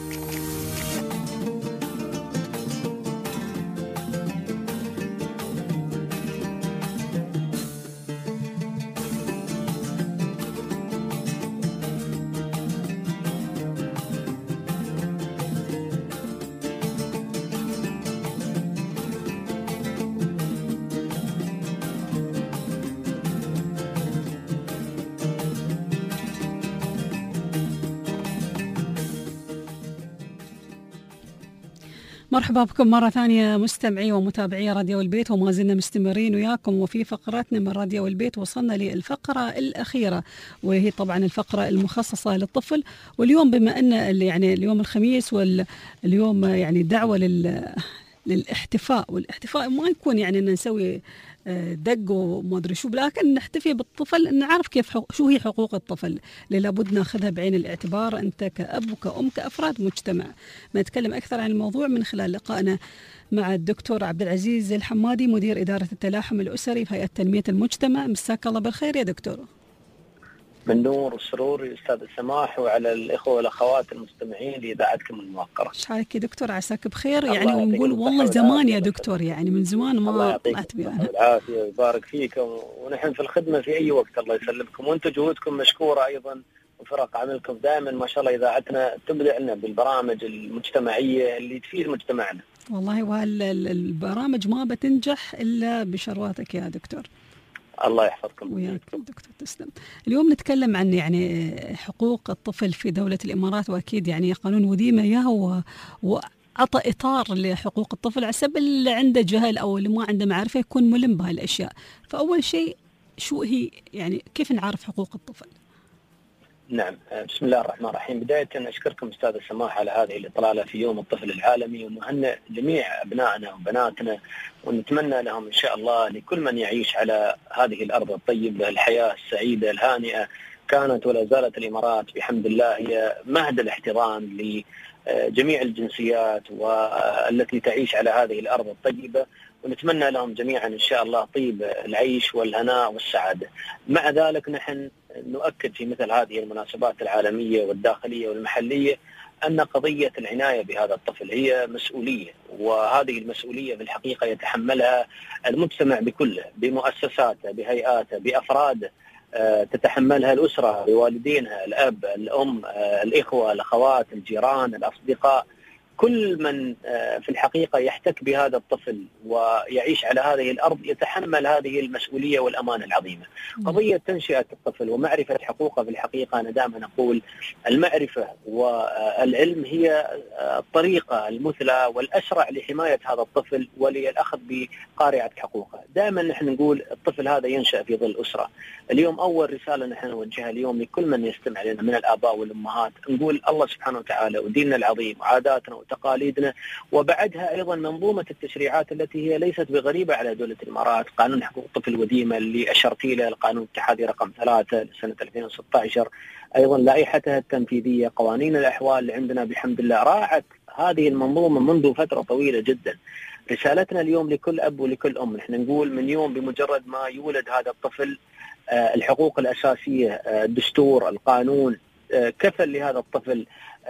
مرحبا بكم مرة ثانية مستمعي ومتابعي راديو البيت، وما زلنا مستمرين وياكم. وفي فقراتنا من راديو البيت وصلنا للفقرة الأخيرة، وهي طبعا الفقرة المخصصة للطفل. واليوم بما أن يعني اليوم الخميس واليوم يعني دعوة لل للاحتفاء، والاحتفاء ما يكون يعني أن نسوي دق وما أدري شو، لكن نحتفي بالطفل، نعرف كيف حق... شو هي حقوق الطفل اللي لابد ناخذها بعين الاعتبار أنت كأب وكأم كأفراد مجتمع. نتكلم أكثر عن الموضوع من خلال لقائنا مع الدكتور عبد العزيز الحمادي، مدير إدارة التلاحم الأسري في هيئة تنمية المجتمع. مساك الله بالخير يا دكتور. من نور وسرور أستاذ السماح، وعلى الإخوة والأخوات المستمعين لإذاعتكم الموقرة. شحالك يا دكتور، عساك بخير. يعني ونقول والله زمان يا دكتور، يعني من زمان ما طلعت بيها. العافية ويبارك فيكم، ونحن في الخدمة في أي وقت الله يسلمكم، وأنتم جهودكم مشكورة أيضا، وفرق عملكم دائما ما شاء الله إذاعتنا تبدع لنا بالبرامج المجتمعية اللي تفيد مجتمعنا. والله وهالبرامج ما بتنجح إلا بشرواتك يا دكتور. الله يحفظكم وياك دكتور، تسلم. اليوم نتكلم عن يعني حقوق الطفل في دولة الإمارات، وأكيد يعني قانون وديمة إياه وعطى إطار لحقوق الطفل على سبيل اللي عنده جهل أو اللي ما عنده معرفة يكون ملم بهالأشياء. فأول شيء شو هي يعني كيف نعرف حقوق الطفل؟ نعم، بسم الله الرحمن الرحيم. بداية أشكركم أستاذ السماح على هذه الإطلالة في يوم الطفل العالمي، ونهنئ جميع أبنائنا وبناتنا، ونتمنى لهم إن شاء الله لكل من يعيش على هذه الأرض الطيبة الحياة السعيدة الهانئة. كانت ولا زالت الإمارات بحمد الله هي مهد الاحتضان لجميع الجنسيات والتي تعيش على هذه الأرض الطيبة، ونتمنى لهم جميعا إن شاء الله طيب العيش والهناء والسعادة. مع ذلك نحن نؤكد في مثل هذه المناسبات العالمية والداخلية والمحلية أن قضية العناية بهذا الطفل هي مسؤولية، وهذه المسؤولية في الحقيقة يتحملها المجتمع بكله، بمؤسساته، بهيئاته، بأفراده، تتحملها الأسرة بوالدينها، الأب، الأم، الإخوة، الأخوات، الجيران، الأصدقاء، كل من في الحقيقة يحتك بهذا الطفل ويعيش على هذه الأرض يتحمل هذه المسؤولية والأمانة العظيمة. قضية تنشئة الطفل ومعرفة حقوقه في الحقيقة أنا دائما أقول المعرفة والعلم هي الطريقة المثلى والأسرع لحماية هذا الطفل وللأخذ بقارعة حقوقه. دائما نحن نقول الطفل هذا ينشأ في ظل أسرة. اليوم أول رسالة نحن نوجهها اليوم لكل من يستمع لنا من الآباء والأمهات، نقول الله سبحانه وتعالى وديننا العظيم وعاداتنا وتقاليدنا، وبعدها أيضا منظومة التشريعات التي هي ليست بغريبة على دولة الإمارات. قانون حقوق الطفل الوديمة اللي أشرت له، القانون الاتحادي رقم ثلاثة لسنة ألفين وستة عشر، أيضا لائحتها التنفيذية، قوانين الأحوال اللي عندنا بحمد الله راعت هذه المنظومة منذ فترة طويلة جدا. رسالتنا اليوم لكل أب ولكل أم، نحن نقول من يوم بمجرد ما يولد هذا الطفل الحقوق الأساسية، الدستور، القانون كفل لهذا الطفل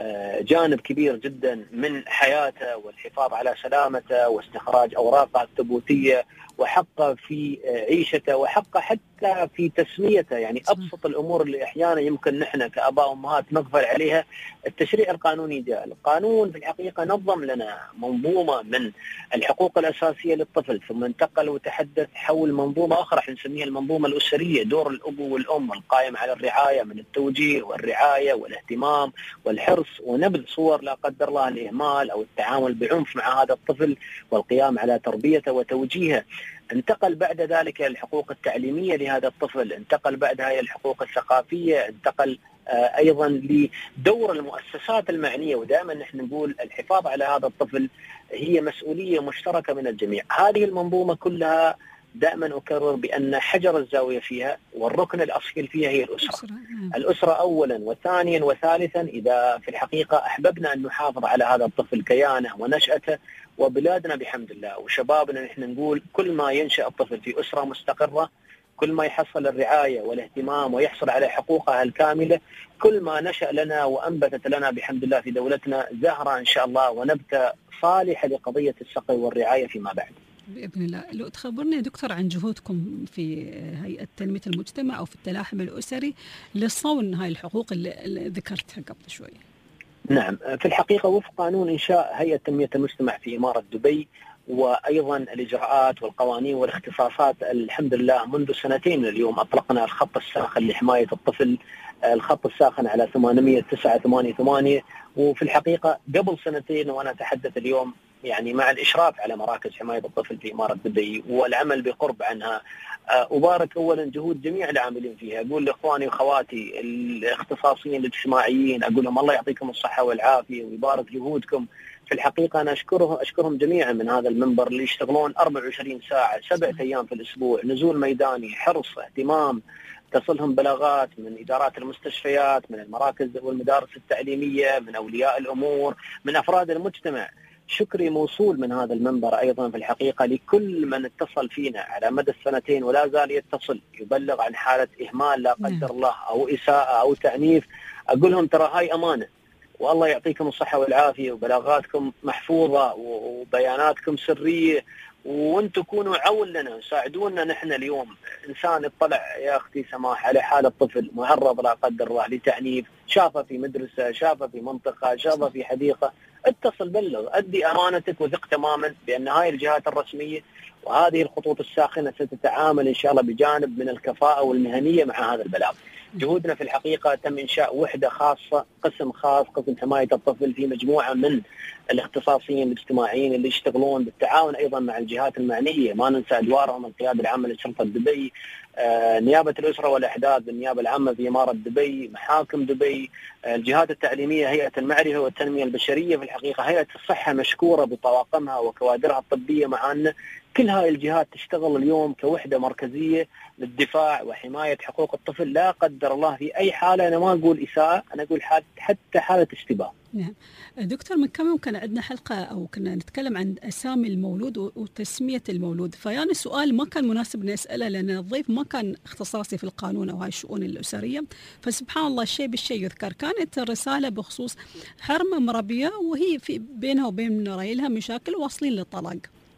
جانب كبير جدا من حياته والحفاظ على سلامته واستخراج أوراقه الثبوتية وحقه في عيشته وحقه حتى في تسميته. يعني أبسط الأمور اللي أحيانا يمكن نحن كأباء وأمهات نغفل عليها، التشريع القانوني جاء. القانون في الحقيقة نظم لنا منظومة من الحقوق الأساسية للطفل، ثم انتقل وتحدث حول منظومة أخرى نسميها المنظومة الأسرية، دور الأب والأم القائم على الرعاية من التوجيه والرعاية والاهتمام والحرص ونبذ صور لا قدر الله الإهمال أو التعامل بعنف مع هذا الطفل والقيام على تربيته وتوجيهه. انتقل بعد ذلك الحقوق التعليمية لهذا الطفل، انتقل بعدها الحقوق الثقافية، انتقل أيضا لدور المؤسسات المعنية. ودائما نحن نقول الحفاظ على هذا الطفل هي مسؤولية مشتركة من الجميع. هذه المنظومة كلها دائما أكرر بأن حجر الزاوية فيها والركن الأصيل فيها هي الأسرة. الأسرة أولا وثانيا وثالثا. إذا في الحقيقة أحببنا أن نحافظ على هذا الطفل كيانه ونشأته، وبلادنا بحمد الله وشبابنا نحن نقول كل ما ينشأ الطفل في أسرة مستقرة، كل ما يحصل الرعاية والاهتمام ويحصل على حقوقها الكاملة، كل ما نشأ لنا وأنبتت لنا بحمد الله في دولتنا زهرة إن شاء الله ونبتة صالحة لقضية السقي والرعاية فيما بعد بإذن الله. لو تخبرنا يا دكتور عن جهودكم في هيئة تنمية المجتمع أو في التلاحم الأسري لصون هاي الحقوق اللي ذكرتها قبل شوي. نعم، في الحقيقة وفق قانون إنشاء هيئة تنمية المجتمع في إمارة دبي، وأيضا الإجراءات والقوانين والاختصاصات، الحمد لله منذ سنتين اليوم أطلقنا الخط الساخن لحماية الطفل، الخط الساخن على ثمانمئة وتسعة ثمانية ثمانية. وفي الحقيقة قبل سنتين وأنا أتحدث اليوم يعني مع الإشراف على مراكز حماية الطفل في إمارة دبي والعمل بقرب عنها، أبارك أولا جهود جميع العاملين فيها. أقول لإخواني وأخواتي الاختصاصيين الاجتماعيين، أقول لهم الله يعطيكم الصحة والعافية ويبارك جهودكم. في الحقيقة أنا أشكره أشكرهم جميعا من هذا المنبر اللي يشتغلون أربعة وعشرين ساعة سبعة أيام في الأسبوع، نزول ميداني، حرص، اهتمام، تصلهم بلاغات من إدارات المستشفيات، من المراكز والمدارس التعليمية، من أولياء الأمور، من أفراد المجتمع. شكري موصول من هذا المنبر أيضا في الحقيقة لكل من اتصل فينا على مدى السنتين ولا زال يتصل يبلغ عن حالة إهمال لا قدر الله أو إساءة أو تعنيف. أقول لهم ترى هاي أمانة والله يعطيكم الصحة والعافية، وبلاغاتكم محفوظة وبياناتكم سرية، وانتم كونوا عون لنا ساعدونا. نحن اليوم إنسان اطلع يا أختي سماح على حالة طفل معرض لا قدر الله لتعنيف، شافه في مدرسة، شافه في منطقة، شافه في حديقة، اتصل بلغ، أدي أمانتك وثق تماما بأن هاي الجهات الرسمية وهذه الخطوط الساخنة ستتعامل إن شاء الله بجانب من الكفاءة والمهنية مع هذا البلاغ. جهودنا في الحقيقة تم إنشاء وحدة خاصة، قسم خاص، قسم حماية الطفل، في مجموعة من الاختصاصيين الاجتماعيين اللي يشتغلون بالتعاون أيضا مع الجهات المعنية. ما ننسى أدوارهم القيادة العامة لشرطة دبي، آه، نيابة الأسرة والأحداث بالنيابة العامة في إمارة دبي، محاكم دبي، آه، الجهات التعليمية، هيئة المعرفة والتنمية البشرية. في الحقيقة هيئة الصحة مشكورة بطواقمها وكوادرها الطبية معنا. كل هاي الجهات تشتغل اليوم كوحدة مركزية للدفاع وحماية حقوق الطفل لا قدر الله في أي حالة. أنا ما أقول إساءة، أنا أقول حتى حالة اشتباه. نعم دكتور، من كم يوم كان عندنا حلقة أو كنا نتكلم عن أسامي المولود وتسمية المولود، فيعني سؤال ما كان مناسب نسأله لأن الضيف ما كان اختصاصي في القانون أو هاي الشؤون الأسرية، فسبحان الله الشيء بالشيء يذكر. كانت الرسالة بخصوص حرمة مربية وهي في بينها وبين ريلها مشاكل واصلين للطلاق،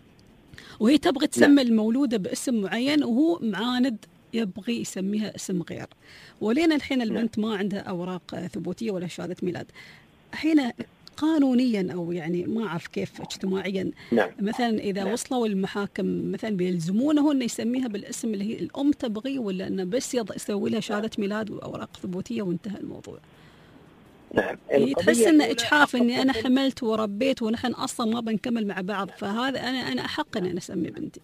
وهي تبغي تسمي المولودة باسم معين وهو معاند يبغي يسميها اسم غير، ولين الحين البنت ما عندها أوراق ثبوتية ولا شهادة ميلاد. حين قانونيا أو يعني ما أعرف كيف اجتماعيا نعم. مثلا إذا نعم. وصلوا المحاكم مثلا بيلزمونه أنه يسميها بالاسم اللي هي الأم تبغي، ولا أنه بس يسوي لها شهادة ميلاد وأوراق ثبوتية وانتهى الموضوع؟ نعم. تحس أن إجحاف أني أنا حملت وربيت ونحن أصلا ما بنكمل مع بعض، فهذا أنا أنا أحق أن أنا أسمي بنتي.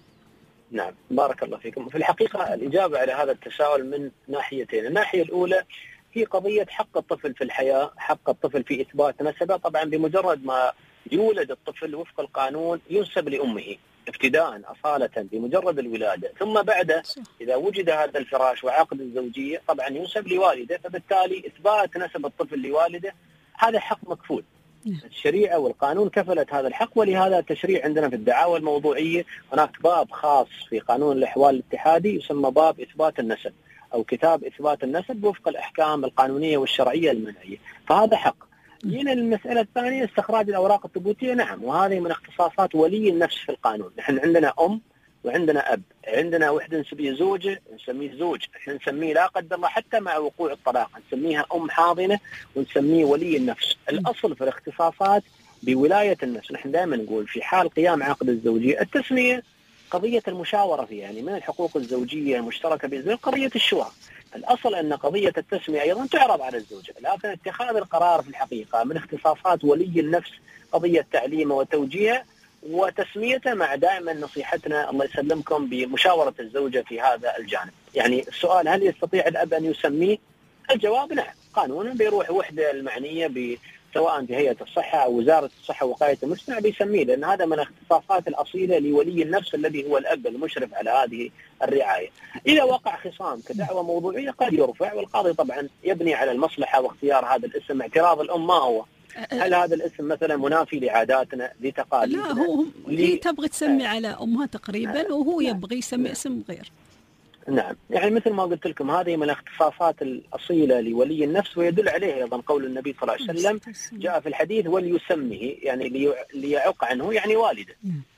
نعم بارك الله فيكم. في الحقيقة الإجابة على هذا التساؤل من ناحيتين. الناحية الأولى هي قضية حق الطفل في الحياة، حق الطفل في إثبات نسبه. طبعا بمجرد ما يولد الطفل وفق القانون ينسب لأمه ابتداء أصالة بمجرد الولادة، ثم بعد إذا وجد هذا الفراش وعقد الزوجية طبعا ينسب لوالده، فبالتالي إثبات نسب الطفل لوالده هذا حق مكفول. الشريعة والقانون كفلت هذا الحق، ولهذا التشريع عندنا في الدعاوى الموضوعية هناك باب خاص في قانون الأحوال الاتحادي يسمى باب إثبات النسب أو كتاب إثبات النسب وفق الأحكام القانونية والشرعية المنعية، فهذا حق. هنا المسألة الثانية استخراج الأوراق الثبوتية، نعم، وهذه من اختصاصات ولي النفس في القانون. نحن عندنا أم وعندنا أب، عندنا وحدة نسميه زوجة نسميه زوج، احنا نسميه لا قدر الله حتى مع وقوع الطلاق نسميها أم حاضنة ونسميه ولي النفس. الأصل في الاختصاصات بولاية النفس. نحن دائما نقول في حال قيام عقد الزوجية التسمية قضية المشاورة فيها، يعني من الحقوق الزوجية المشتركة بين الزوجين قضية الشورى. الأصل أن قضية التسمية أيضا تعرض على الزوجة، لكن اتخاذ القرار في الحقيقة من اختصاصات ولي النفس قضية تعليمه وتوجيهه وتسميته، مع دائما نصيحتنا الله يسلمكم بمشاورة الزوجة في هذا الجانب. يعني السؤال هل يستطيع الأب أن يسميه؟ الجواب نعم، قانونا بيروح وحدة المعنية ب سواء في هيئة الصحة أو وزارة الصحة ووقاية المجتمع بيسميه، لأن هذا من الاختصاصات الأصيلة لولي النفس الذي هو الأب المشرف على هذه الرعاية. إذا وقع خصام كدعوة موضوعية قد يرفع، والقاضي طبعا يبني على المصلحة واختيار هذا الاسم. اعتراض الأم ما هو؟ هل هذا الاسم مثلا منافي لعاداتنا لتقاليدنا؟ لا، هو هي تبغي تسمي على أمها تقريبا وهو يبغي يسمي اسم غير. نعم، يعني مثل ما قلت لكم هذه من الاختصاصات الأصيلة لولي النفس، ويدل عليه أيضا قول النبي صلى الله عليه وسلم جاء في الحديث وليسمه، يعني ليعق عنه، يعني والده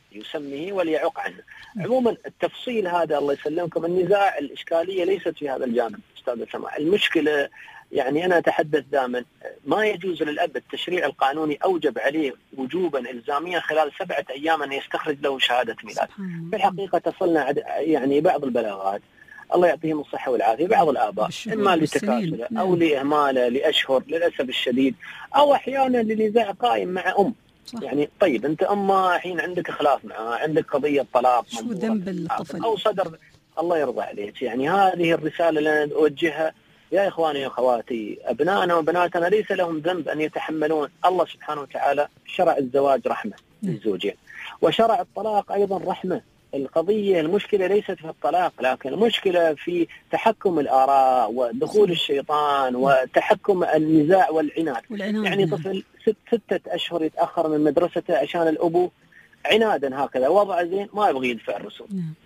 يسمه وليعق عنه. عموما التفصيل هذا الله يسلمكم النزاع الإشكالية ليست في هذا الجانب أستاذ سماح. المشكلة يعني أنا أتحدث دائما ما يجوز للأب، التشريع القانوني أوجب عليه وجوبا إلزاميا خلال سبعة أيام أن يستخرج له شهادة ميلاد. في الحقيقة تصلنا يعني بعض البلاغات الله يعطيهم الصحة والعافية، بعض الآباء إما لتكاسله أو لإهماله لأشهر للأسف الشديد، أو أحيانا لنزاع قائم مع أم. صح. يعني طيب أنت أمها الحين عندك خلاف معها، عندك قضية طلاق، شو ذنب الطفل أو صدر، الله يرضى عليك. يعني هذه الرسالة اللي أنا أوجهها يا إخواني وأخواتي، أبنائنا وبناتنا ليس لهم ذنب أن يتحملون. الله سبحانه وتعالى شرع الزواج رحمة للزوجين، وشرع الطلاق أيضا رحمة. القضية المشكلة ليست في الطلاق، لكن المشكلة في تحكم الآراء ودخول الشيطان وتحكم النزاع والعناد. يعني طفل ست ستة أشهر يتأخر من مدرسته عشان الأبو عنادا هكذا وضع زين ما يبغي يدفع الرسوم،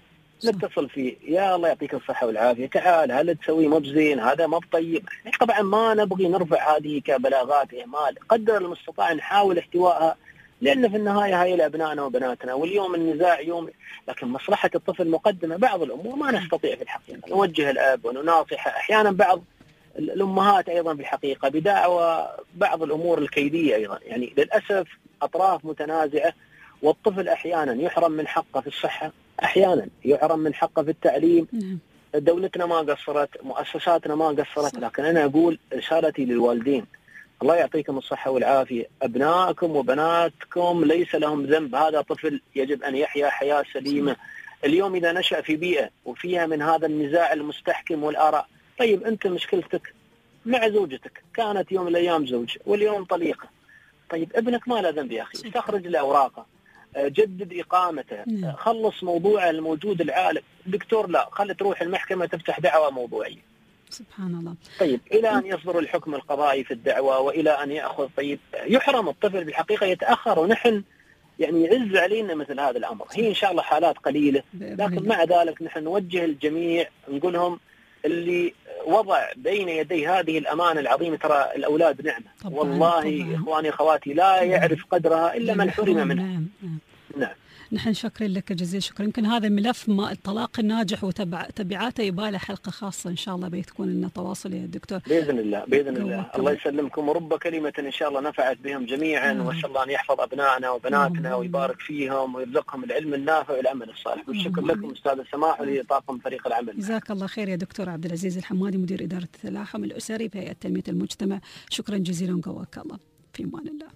نتصل فيه يا الله يعطيك الصحة والعافية تعال هل تسوي مو بزين هذا مو بطيب. طبعا ما نبغي نرفع هذه كبلاغات إهمال، قدر المستطاع نحاول احتوائها، لأن في النهاية هاي لأبنائنا وبناتنا، واليوم النزاع يوم، لكن مصلحة الطفل مقدمة. بعض الأمور ما نستطيع في الحقيقة نوجه الأب ونناصحه، أحيانا بعض الأمهات أيضا في الحقيقة بدعوى بعض الأمور الكيدية أيضا، يعني للأسف أطراف متنازعة، والطفل أحيانا يحرم من حقه في الصحة، أحيانا يحرم من حقه في التعليم. دولتنا ما قصرت، مؤسساتنا ما قصرت، لكن أنا أقول رسالتي للوالدين الله يعطيكم الصحة والعافية، أبنائكم وبناتكم ليس لهم ذنب، هذا طفل يجب أن يحيا حياة سليمة. اليوم إذا نشأ في بيئة وفيها من هذا النزاع المستحكم والآراء، طيب أنت مشكلتك مع زوجتك، كانت يوم من الأيام زوج واليوم طليقة، طيب ابنك ما له ذنب يا أخي، استخرج له أوراقه، جدد إقامته، خلص موضوع الموجود العالم. دكتور لا، خلي تروح المحكمة تفتح دعوة موضوعية. سبحان الله. طيب إلى أن يصدر الحكم القضائي في الدعوة وإلى أن يأخذ، طيب يحرم الطفل بالحقيقة يتأخر، ونحن يعني يعز علينا مثل هذا الأمر. هي إن شاء الله حالات قليلة، لكن مع ذلك نحن نوجه الجميع نقولهم اللي وضع بين يدي هذه الأمانة العظيمة، ترى الأولاد نعمة طبعاً والله طبعاً. إخواني أخواتي لا يعرف قدرها إلا من حرم منها. نعم. نعم. نحن شكرا لك جزيل شكرا. يمكن هذا الملف ما الطلاق الناجح وتبعاته يباله حلقة خاصة إن شاء الله بتكون لنا تواصل يا دكتور. بإذن الله بإذن الله. الله يسلمكم، ورب كلمة إن شاء الله نفعت بهم جميعا، وإن الله أن يحفظ أبنائنا وبناتنا ويبارك فيهم ويرزقهم العلم النافع والعمل الصالح. والشكر لكم أستاذ السماح ولطاقم فريق العمل. جزاك الله خير يا دكتور عبد العزيز الحمادي، مدير إدارة التلاحم الأسري بهيئة تنمية المجتمع. شكرا جزيلا وقواك الله، في أمان الله.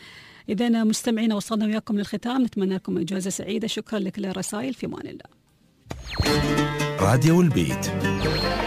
إذا مستمعينا وصلنا وياكم للختام، نتمنى لكم إجازة سعيدة. شكرا لكل الرسائل، في أمان الله. راديو البيت.